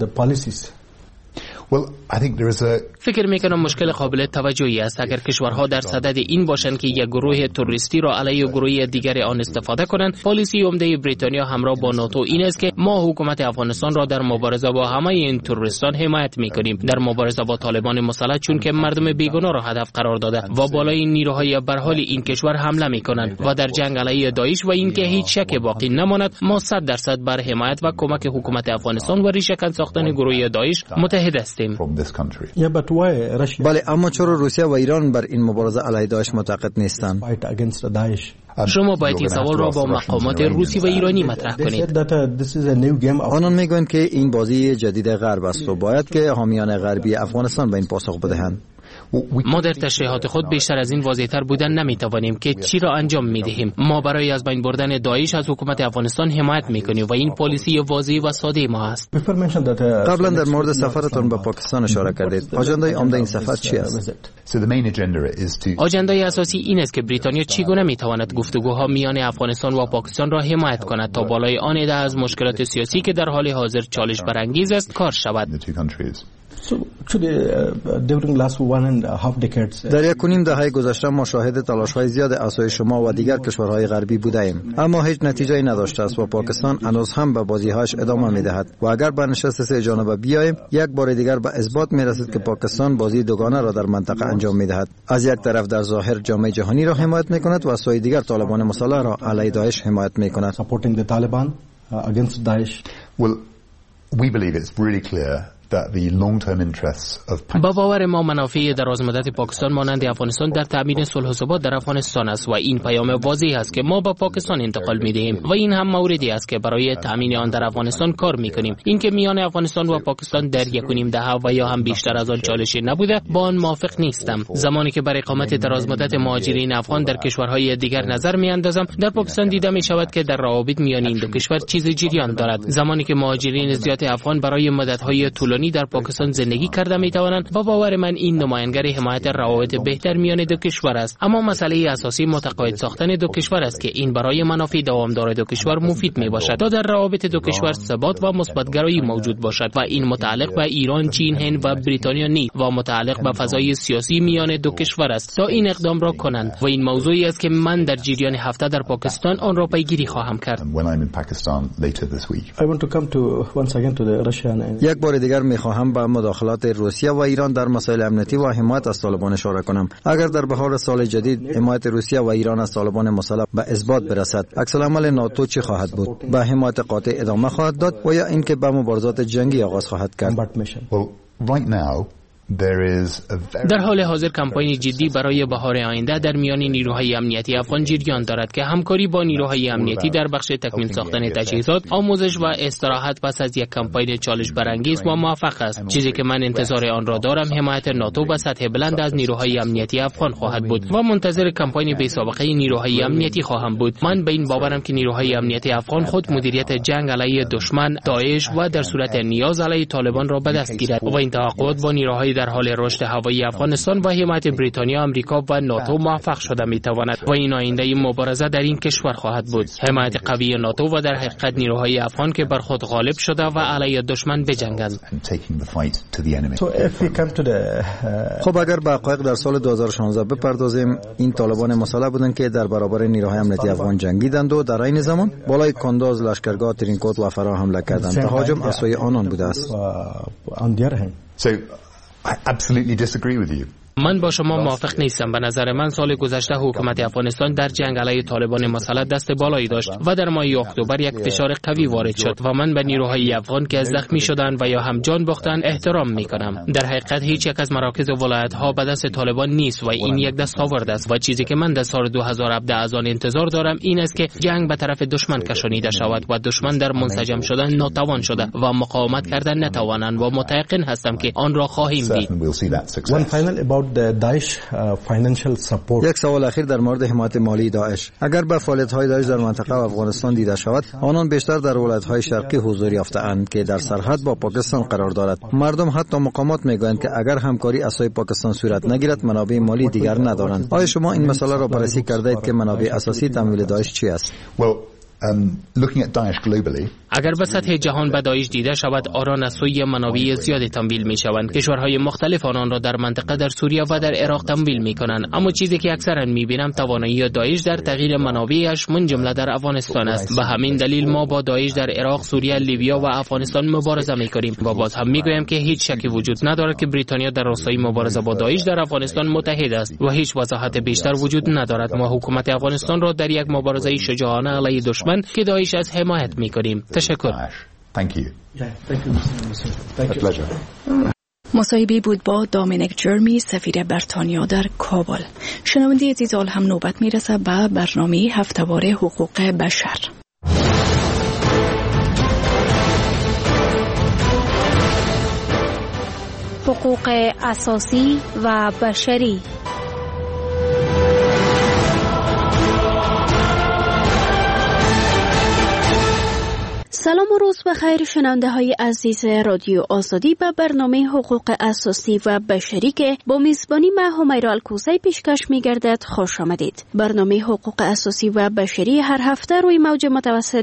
فکر میکنم مشکل قابل توجهی است. اگر کشورها در صدد این باشند که یک گروه تروریستی را علیه گروه دیگر آن استفاده کنند، پالیسی عمده بریتانیا همراه با ناتو این است که ما حکومت افغانستان را در مبارزه با همه این تروریستان حمایت میکنیم، در مبارزه با طالبان مسلح، چون که مردم بیگناه را هدف قرار داده و بالای نیروهای بر حال این کشور حمله میکنند و در جنگ علیه داعش و اینکه هیچ شک باقی نماند، ما 100% بر حمایت و کمک حکومت افغانستان و ریشه‌کن ساختن گروه داعش متحد هستیم. بله، اما چرا روسیه و ایران بر این مبارزه علیه داعش معتقد نیستند؟ شما باید این سوال را با مقامات روسی و ایرانی مطرح کنید. آنان میگویند که این بازی جدید غرب است و باید که حامیان غربی افغانستان به این پاسخ بدهند. ما در تشریحات خود بیشتر از این واضح‌تر بودن نمیتوانیم که چی را انجام میدهیم. ما برای از بین بردن داعش از حکومت افغانستان حمایت میکنیم و این پالیسی واضح و ساده ما است. قبلا در مورد سفرتون به پاکستان اشاره کردید. آجندای عمده این سفر چی است؟ آجندای اساسی این است که بریتانیا چگونه میتواند گفتگوها میان افغانستان و پاکستان را حمایت کند تا بالای آن عده از مشکلات سیاسی که در حال حاضر چالش برانگیز است کار شود. در یک و نیم دهه گذشته ما شاهد تلاش‌های زیاد اسای شما و دیگر کشورهای غربی بودیم، اما هیچ نتیجه‌ای نداشته است و پاکستان هنوز هم به بازی‌هاش ادامه می‌دهد و اگر به نشست سه جانبه بیاییم، یک بار دیگر به اثبات می‌رسد که پاکستان بازی دوگانه را در منطقه انجام می‌دهد. از یک طرف در ظاهر جامعه جهانی را حمایت می‌کند و از سوی دیگر طالبان مسلح را علیه داعش حمایت می‌کند. We believe it's really clear that the long-term interests of با باور ما منافع درازمدت پاکستان مانند افغانستان در تامین صلح و ثبات در افغانستان است و این پیام واضح است که ما با پاکستان انتقال می‌دهیم و این هم موردی است که برای تامین آن در افغانستان کار می‌کنیم. اینکه میان افغانستان و پاکستان در یک و نیم دهه و یا هم بیشتر از آن چالشی نبوده، با آن موافق نیستم. زمانی که برای اقامت درازمدت مهاجرین افغان در کشورهای دیگر نظر می‌اندازم، در پاکستان دیده می‌شود که در روابط میان این دو کشور چیز جریان دارد. زمانی که مهاجرین زیاد افغان برای مدت‌های طولانی در پاکستان زندگی کرده می‌توانند، با باور من این نماینگر حمایت روابط بهتر میان دو کشور است. اما مسئله اساسی متقاعد ساختن دو کشور است که این برای منافع دوامدار دو کشور مفید میباشد تا در روابط دو کشور ثبات و مثبت‌گرایی موجود باشد و این متعلق به ایران، چین، هند و بریتانیا نیست و متعلق به فضای سیاسی میان دو کشور است تا این اقدام را کنند و این موضوعی است که من در جریان هفته در پاکستان آن را پیگیری خواهم کرد. یک بار دیگر می‌خواهم به مداخلات روسیه و ایران در مسائل امنیتی و حمایت از طالبان اشاره کنم. اگر در بهار سال جدید حمایت روسیه و ایران از طالبان مسلح به اثبات برسد، عکس‌العمل ناتو چی خواهد بود؟ به حمایت قاطع ادامه خواهد داد و یا اینکه به مبارزات جنگی آغاز خواهد کرد؟ در حال حاضر کمپاین جدی برای بهار آینده در میان نیروهای امنیتی افغان جریان دارد که همکاری با نیروهای امنیتی در بخش تکمیل ساختن تجهیزات، آموزش و استراحت پس از یک کمپاین چالش برانگیز و موفق است. چیزی که من انتظار آن را دارم حمایت ناتو به سطح بلند از نیروهای امنیتی افغان خواهد بود و منتظر کمپاین بی‌سابقه نیروهای امنیتی خواهم بود. من به این باورم که نیروهای امنیتی افغان خود مدیریت جنگ علیه دشمن داعش و در صورت نیاز علیه طالبان را به دست گیرد و این توقعات با نیروهای در حال رشد هوایی افغانستان و حمایت بریتانیا، آمریکا و ناتو موفق شده میتواند و این آینده مبارزه در این کشور خواهد بود. حمایت قوی ناتو و در حقیقت نیروهای افغان که بر خود غالب شده و علیه دشمن بجنگند. خب اگر به حقایق در سال 2016 بپردازیم، این طالبان مسلح بودند که در برابر نیروهای امنیتی افغان جنگیدند و در این زمان بالای کنداز، لشکرگاه ترینکوت و فرا حمله کردند. تهاجم از سوی آنان بوده است. I absolutely disagree with you. من با شما موافق نیستم. به نظر من سال گذشته حکومت افغانستان در جنگ علیه طالبان مسلح دست بالایی داشت و در ماه اکتبر یک فشار قوی وارد شد و من به نیروهای افغان که زخمی شدند و یا هم جان باختند احترام میکنم. در حقیقت هیچ یک از مراکز ولایت ها به دست طالبان نیست و این یک دستاورد است و چیزی که من در سال 2017 از آن انتظار دارم این است که جنگ به طرف دشمن کشانیده شود و دشمن در منسجم شدن ناتوان شده و مقاومت کردن نتوانند و متيقن هستم که آن را خواهیم دید. یک سوال اخیر در مورد حمایت مالی داعش. اگر به فعالیت‌های داعش در منطقه و افغانستان دیده شود، آنان بیشتر در ولایت‌های شرقی حضور یافته‌اند که در سرحد با پاکستان قرار دارد. مردم حتی مقامات میگویند که اگر همکاری اساسی پاکستان صورت نگیرد منابع مالی دیگر ندارند. آیا شما این مسئله را بررسی کرده اید که منابع اساسی تمویل داعش چی است؟ اگر به سطح جهان به داعش دیده شود، آنان از سوی منابع زیادی تمویل می شوند. کشورهای مختلف آنان را در منطقه در سوریه و در عراق تمویل می کنند. اما چیزی که اکثرا می بینم توانایی داعش در تغییر منابعش من جمله در افغانستان است. به همین دلیل ما با داعش در عراق، سوریه، لیبیا و افغانستان مبارزه می کنیم. و باز هم می گویم که هیچ شکی وجود ندارد که بریتانیا در راستای مبارزه با داعش در افغانستان متحد است و هیچ وضاحت بیشتر وجود ندارد. ما حکومت افغانستان را در یک مبارزه شجاعانه علیه دشمن که داعش است حمایت می کنیم. تشکر. مصاحبه بود با دامینیک جرمی، سفیر بریتانیا در کابل. شنونده عزیز، هم نوبت میرسه به برنامه هفته‌واره حقوق بشر. حقوق اساسی و بشری. سلام و روز بخیر شنونده های عزیز رادیو آزادی به برنامه حقوق اساسی و بشری که با میزبانی من همیرا الکوزی پیشکش می گردد خوش آمدید. برنامه حقوق اساسی و بشری هر هفته روی موج متوسط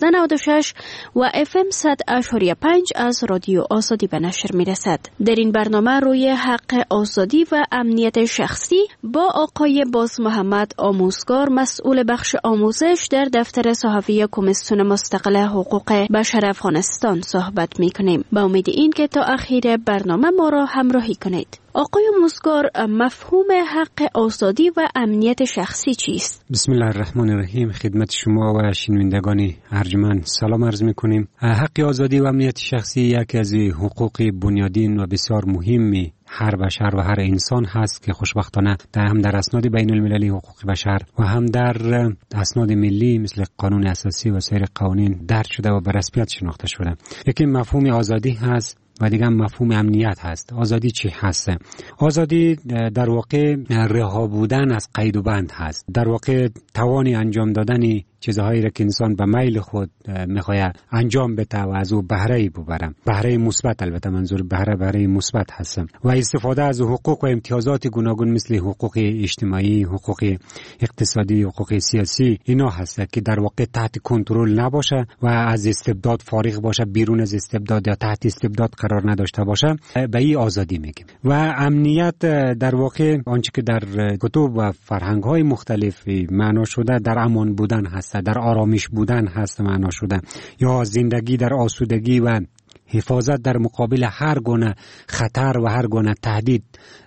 1296 و FM 100.5 از رادیو آزادی به نشر می رسد. در این برنامه روی حق آزادی و امنیت شخصی با آقای باز محمد آموزگار، مسئول بخش آموزش در دفتر صحفی کمیسیون مستقل حقوق بشر افغانستان صحبت می کنیم. با امید این که تا اخیر برنامه ما را همراهی کنید. آقای آموزگار، مفهوم حق آزادی و امنیت شخصی چیست؟ بسم الله الرحمن الرحیم. خدمت شما و شنوندگان ارجمند سلام عرض می کنیم. حق آزادی و امنیت شخصی یکی از حقوق بنیادین و بسیار مهمی هر بشر و هر انسان هست که خوشبختانه هم در اسناد بین المللی حقوق بشر و هم در اسناد ملی مثل قانون اساسی و سایر قوانین درج شده و به رسمیت شناخته شده. یکی مفهوم آزادی هست و دیگه مفهوم امنیت هست. آزادی چی هست؟ آزادی در واقع رها بودن از قید و بند هست. در واقع توانی انجام دادن چیزهایی را که انسان به میل خود میخواد انجام بده و از او بهره ببره. بهره مثبت، البته منظور بهره مثبت هست. و استفاده از حقوق و امتیازات گوناگون مثل حقوق اجتماعی، حقوق اقتصادی، حقوق سیاسی، اینا هست که در واقع تحت کنترل نباشه و از استبداد فارغ باشه، بیرون از استبداد یا تحت استبداد قرار نداشته باشه، به این آزادی میگیم. و امنیت در واقع آنچه که در کتب و فرهنگ‌های مختلف معنا شده در امان بودن هست، در آرامش بودن هست معنا شده، یا زندگی در آسودگی و حفاظت در مقابل هر گونه خطر و هر گونه تهدید.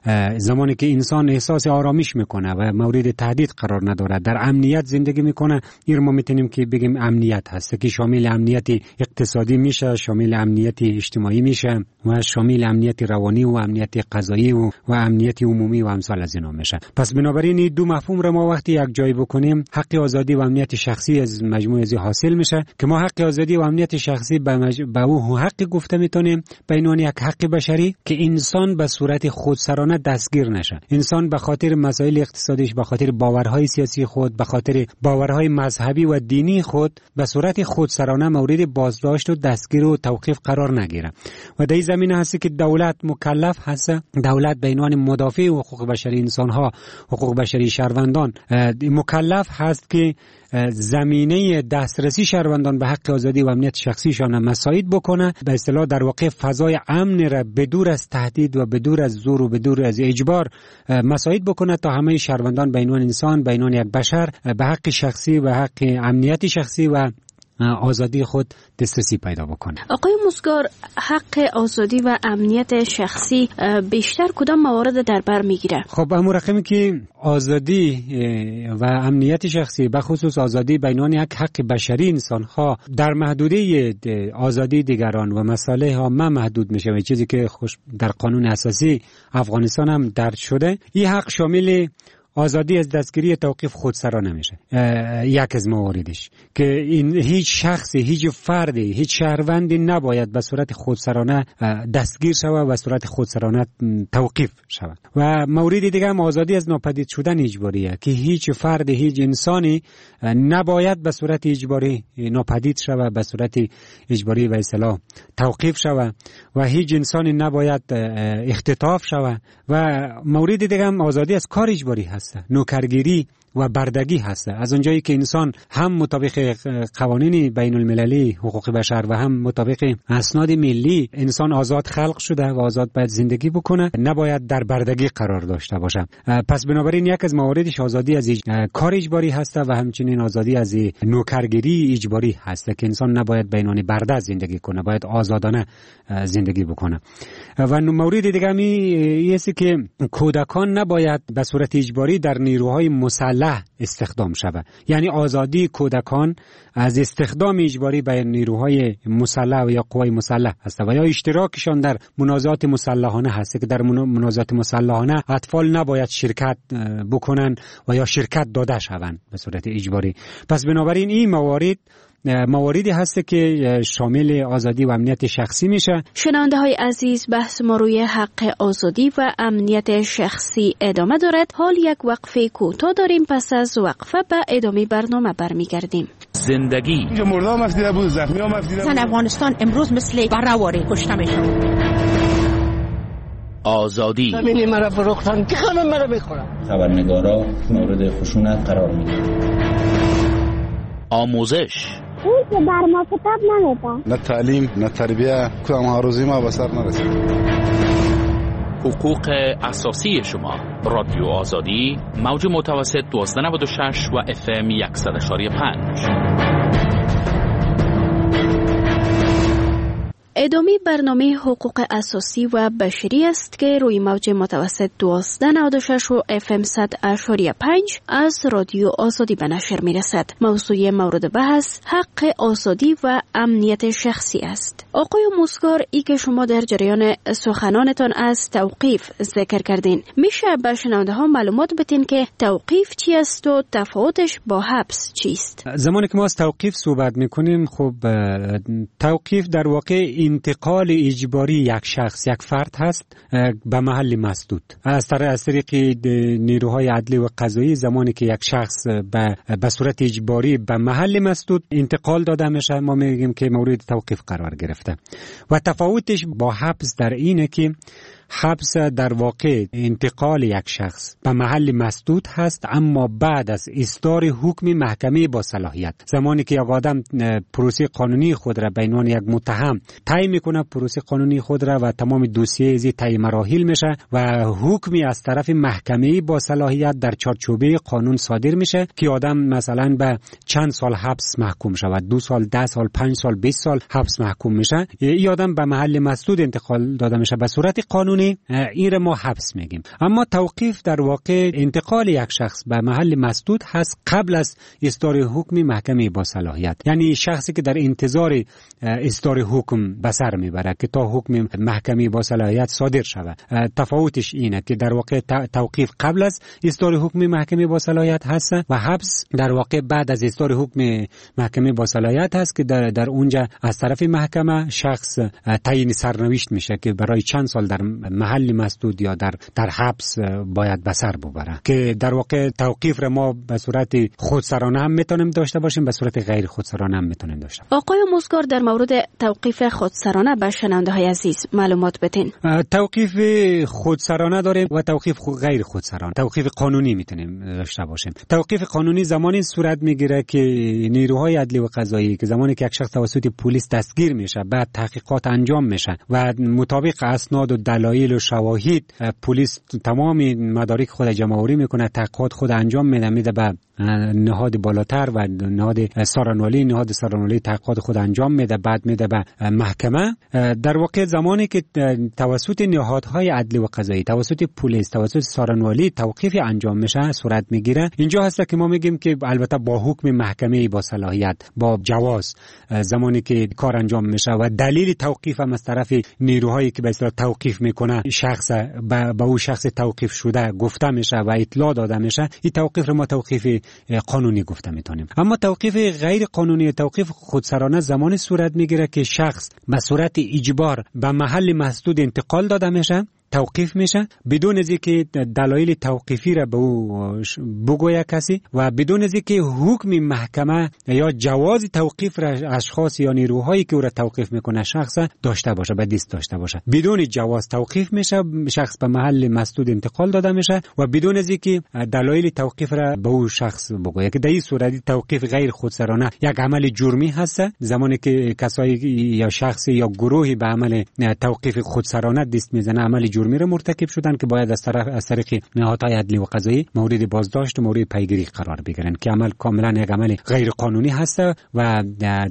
زمانی که انسان احساس آرامش میکنه و مورد تهدید قرار نداره، در امنیت زندگی میکنه، این ما میتونیم که بگیم امنیت هست که شامل امنیت اقتصادی میشه، شامل امنیت اجتماعی میشه و شامل امنیت روانی و امنیت غذایی و امنیت عمومی و امثال از اینا میشه. پس بنابراین این دو مفهوم رو ما وقتی یک جای بکنیم، حق آزادی و امنیت شخصی از مجموعه از حاصل میشه که ما حق آزادی و امنیت شخصی به او حق گفته میتونیم به عنوان یک حق بشری که انسان به صورت خودسرانه دستگیر نشه. انسان به خاطر مسائل اقتصادیش، به خاطر باورهای سیاسی خود، به خاطر باورهای مذهبی و دینی خود به صورت خودسرانه مورد بازداشت و دستگیر و توقیف قرار نگیره. و در این زمینه هست که دولت مکلف هست، دولت به عنوان مدافع حقوق بشری انسانها، حقوق بشری شهروندان مکلف هست که زمینه دسترسی شهروندان به حق آزادی و امنیت شخصیشان مساعد بکنه، به اصطلاح در واقع فضای امن را بدور از تهدید و بدور از زور و بدور از اجبار مساعد بکنه تا همه شهروندان به عنوان انسان، به عنوان یک بشر به حق شخصی و حق امنیت شخصی و آزادی خود دسترسی پیدا بکنه. آقای آموزگار، حق آزادی و امنیت شخصی بیشتر کدام موارد در بر میگیره؟ خب همون رقمی که آزادی و امنیت شخصی به خصوص آزادی بینان یک حق بشری انسان‌ها در محدوده آزادی دیگران و مسائل عامه محدود میشه و چیزی که در قانون اساسی افغانستان هم درج شده، این حق شامل آزادی از دستگیری توقیف خودسرانه میشه. یک از مواردش که این هیچ شخصی، هیچ فردی، هیچ شهروندی نباید به صورت خودسرانه دستگیر شود و به صورت خودسرانه توقیف شود. و مورد دیگه هم آزادی از ناپدید شدن اجباریه که هیچ فرد، هیچ انسانی نباید به صورت اجباری ناپدید شود، به صورت اجباری به اصطلاح توقیف شود و هیچ انسانی نباید اختطاف شود. و مورد دیگه هم آزادی از کار اجباری هست، نوکرگیری و بردگی هست. از اونجایی که انسان هم مطابق قوانین بین المللی حقوق بشر و هم مطابق اسناد ملی انسان آزاد خلق شده و آزاد باید زندگی بکنه، نباید در بردگی قرار داشته باشه. پس بنابراین یک از مواردش آزادی از کار اجباری هست و همچنین آزادی از نوکرگیری اجباری هست که انسان نباید بینان برده زندگی کنه، باید آزادانه زندگی بکنه. و مورد دیگه می است که کودکان نباید به صورت اجباری در نیروهای مسلح استخدام شود. یعنی آزادی کودکان از استخدام اجباری به نیروهای مسلح و یا قوای مسلح هست و یا اشتراکشان در منازعات مسلحانه هست که در منازعات مسلحانه اطفال نباید شرکت بکنن و یا شرکت داده شوند به صورت اجباری. پس بنابراین این مواردی هست که شامل آزادی و امنیت شخصی میشه. شنونده های عزیز، بحث ما روی حق آزادی و امنیت شخصی ادامه دارد. حال یک وقفه کوتاه داریم، پس از وقفه به ادامه برنامه برمیگردیم. زندگی اینجا مردم افدیده بود، زخمی هم افدیده بود. افغانستان امروز مثل برآوری کشته میشه. آزادی زمین مرا فروختن که خانم مرا بخورم. خبرنگارا مورد خشونت قرار میگیرن. آموزش اون که بر ما کتاب نمیده، نه تعلیم نه تربیه، کدام هاروزی ما بسر نرسید. حقوق اساسی شما. رادیو آزادی، موج متوسط 1296 و FM 100.5. ادامه برنامه حقوق اساسی و بشری است که روی موج متوسط 1296 و FM 100.5 از رادیو آزادی به نشر می رسد. موضوع مورد بحث حق آزادی و امنیت شخصی است. آقای موسگار، ای که شما در جریان سخنانتان از توقیف ذکر کردین، میشه به شنونده ها معلومات بدین که توقیف چی است و تفاوتش با حبس چیست؟ زمانی که ما از توقیف صحبت میکنیم، خب توقیف در واقع انتقال اجباری یک شخص، یک فرد هست به محل مسدود از طریق نیروهای عدلی و قضایی. زمانی که یک شخص به صورت اجباری به محل مسدود انتقال داده میشه، ما میگیم که مورد توقیف قرار گرفته. و تفاوتش با حبس در اینه که حبس در واقع انتقال یک شخص به محل مسدود هست، اما بعد از اصدار حکم محکمه با صلاحیت. زمانی که یک آدم پروسه قانونی خود را به عنوان یک متهم طی میکنه، پروسه قانونی خود را و تمام دوسیه از طی مراحل میشه و حکمی از طرف محکمه با صلاحیت در چارچوبه قانون صادر میشه که آدم مثلا به چند سال حبس محکوم شود، 2 سال، 10 سال، 5 سال، 20 سال حبس محکوم میشه. این آدم به محل مسدود انتقال داده میشه به صورت قانونی، این را ما حبس میگیم. اما توقیف در واقع انتقال یک شخص به محل مسدود هست قبل از اصدار حکم محکمه با صلاحیت. یعنی شخصی که در انتظار اصدار حکم به سر میبره که تا حکم محکمه با صلاحیت صادر شود. تفاوتش اینه که در واقع توقیف قبل از اصدار حکم محکمه با صلاحیت هست و حبس در واقع بعد از اصدار حکم محکمه با صلاحیت هست که در اونجا از طرف محکمه شخص تعیین سرنوشت میشه که برای چند سال در محل مسدود یا در حبس باید به سر ببره. که در واقع توقیف را ما به صورت خودسرانه هم میتونیم داشته باشیم، به صورت غیر خودسرانه هم میتونیم داشته باشیم. آقای موسگار، در مورد توقیف خودسرانه به شنونده های عزیز معلومات بدین. توقیف خودسرانه داریم و توقیف غیر خودسرانه. توقیف قانونی میتونیم داشته باشیم. توقیف قانونی زمانی صورت میگیره که نیروهای عدلی و قضایی که زمانی که یک شخص توسط پلیس دستگیر میشه، بعد تحقیقات انجام میشه و مطابق اسناد و دلایل و شواهد پلیس تمام مدارک خود جمع آوری میکنه، تحقیقات خود انجام میده به نهاد بالاتر و نهاد سارنوالی تحقیقات خود انجام میده، بعد میده به محکمه. در واقع زمانی که توسط نهادهای عدلی و قضایی، توسط پلیس، توسط سارنوالی توقیف انجام میشه، صورت میگیره، اینجا هست که ما میگیم که البته با حکم محکمه با صلاحیت، با جواز، زمانی که کار انجام میشه و دلیل توقیف هم از طرف نیروهایی که به اصطلاح توقیف میکنه شخص به او شخص توقیف شده گفته میشه و اطلاع داده میشه، این توقیف رو ما توقیف قانونی گفته میتونیم. اما توقیف غیر قانونی، توقیف خودسرانه زمانی صورت میگیره که شخص به صورت اجبار به محل مسدود انتقال داده میشه، توقیف میشه، بدون از اینکه دلایل توقیفی را به او بگوید کسی و بدون از اینکه حکم محکمه یا جواز توقیف را اشخاص یا نیروهایی که او را توقیف میکنه شخص داشته باشه، به دست داشته باشه. بدون جواز توقیف میشه، شخص به محل مسدود انتقال داده میشه و بدون از اینکه دلایل توقیف را به او شخص بگوید. که در این صورت توقیف غیر خودسرانه یک عمل جرمی هست. زمانی که کسایی یا شخصی یا گروهی به عمل توقیف خودسرانه دست میزنه، عمل جرمی را مرتکب شدن که باید از طریق نهادهای عدلی و قضایی مورد بازداشت و مورد پیگیری قرار بگیرن، که عمل کاملا یک عمل غیر قانونی هست و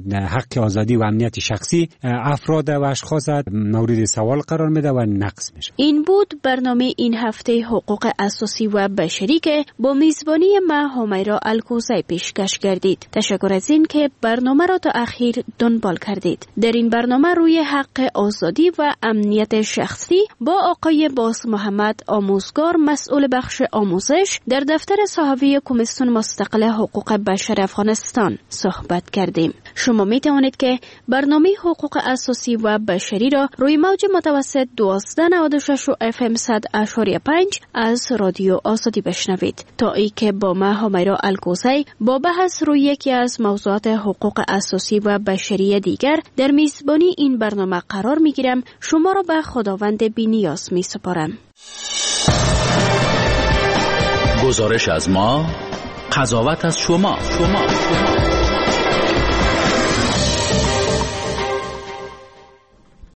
حق آزادی و امنیت شخصی افراد و اشخاص مورد سوال قرار میده و نقض میشه. این بود برنامه این هفته حقوق اساسی و بشری که با میزبانی من همیرا الکوزی پیشکش کردید. تشکر از این که برنامه را تا اخیر دنبال کردید. در این برنامه روی حق آزادی و امنیت شخصی با آقای باز محمد آموزگار، مسئول بخش آموزش در دفتر صحافی کمیسیون مستقل حقوق بشر افغانستان صحبت کردیم. شما می توانید که برنامه حقوق اساسی و بشری را روی موج متوسط 1296 FM 100.5 از رادیو آزادی بشنوید. تا ای که با ما همیرا الکوزی با بحث روی یکی از موضوعات حقوق اساسی و بشری دیگر در میزبانی این برنامه قرار می گیرم. شما را به خداوند بی‌نیاز می سپارم. گزارش از ما، قضاوت از شما.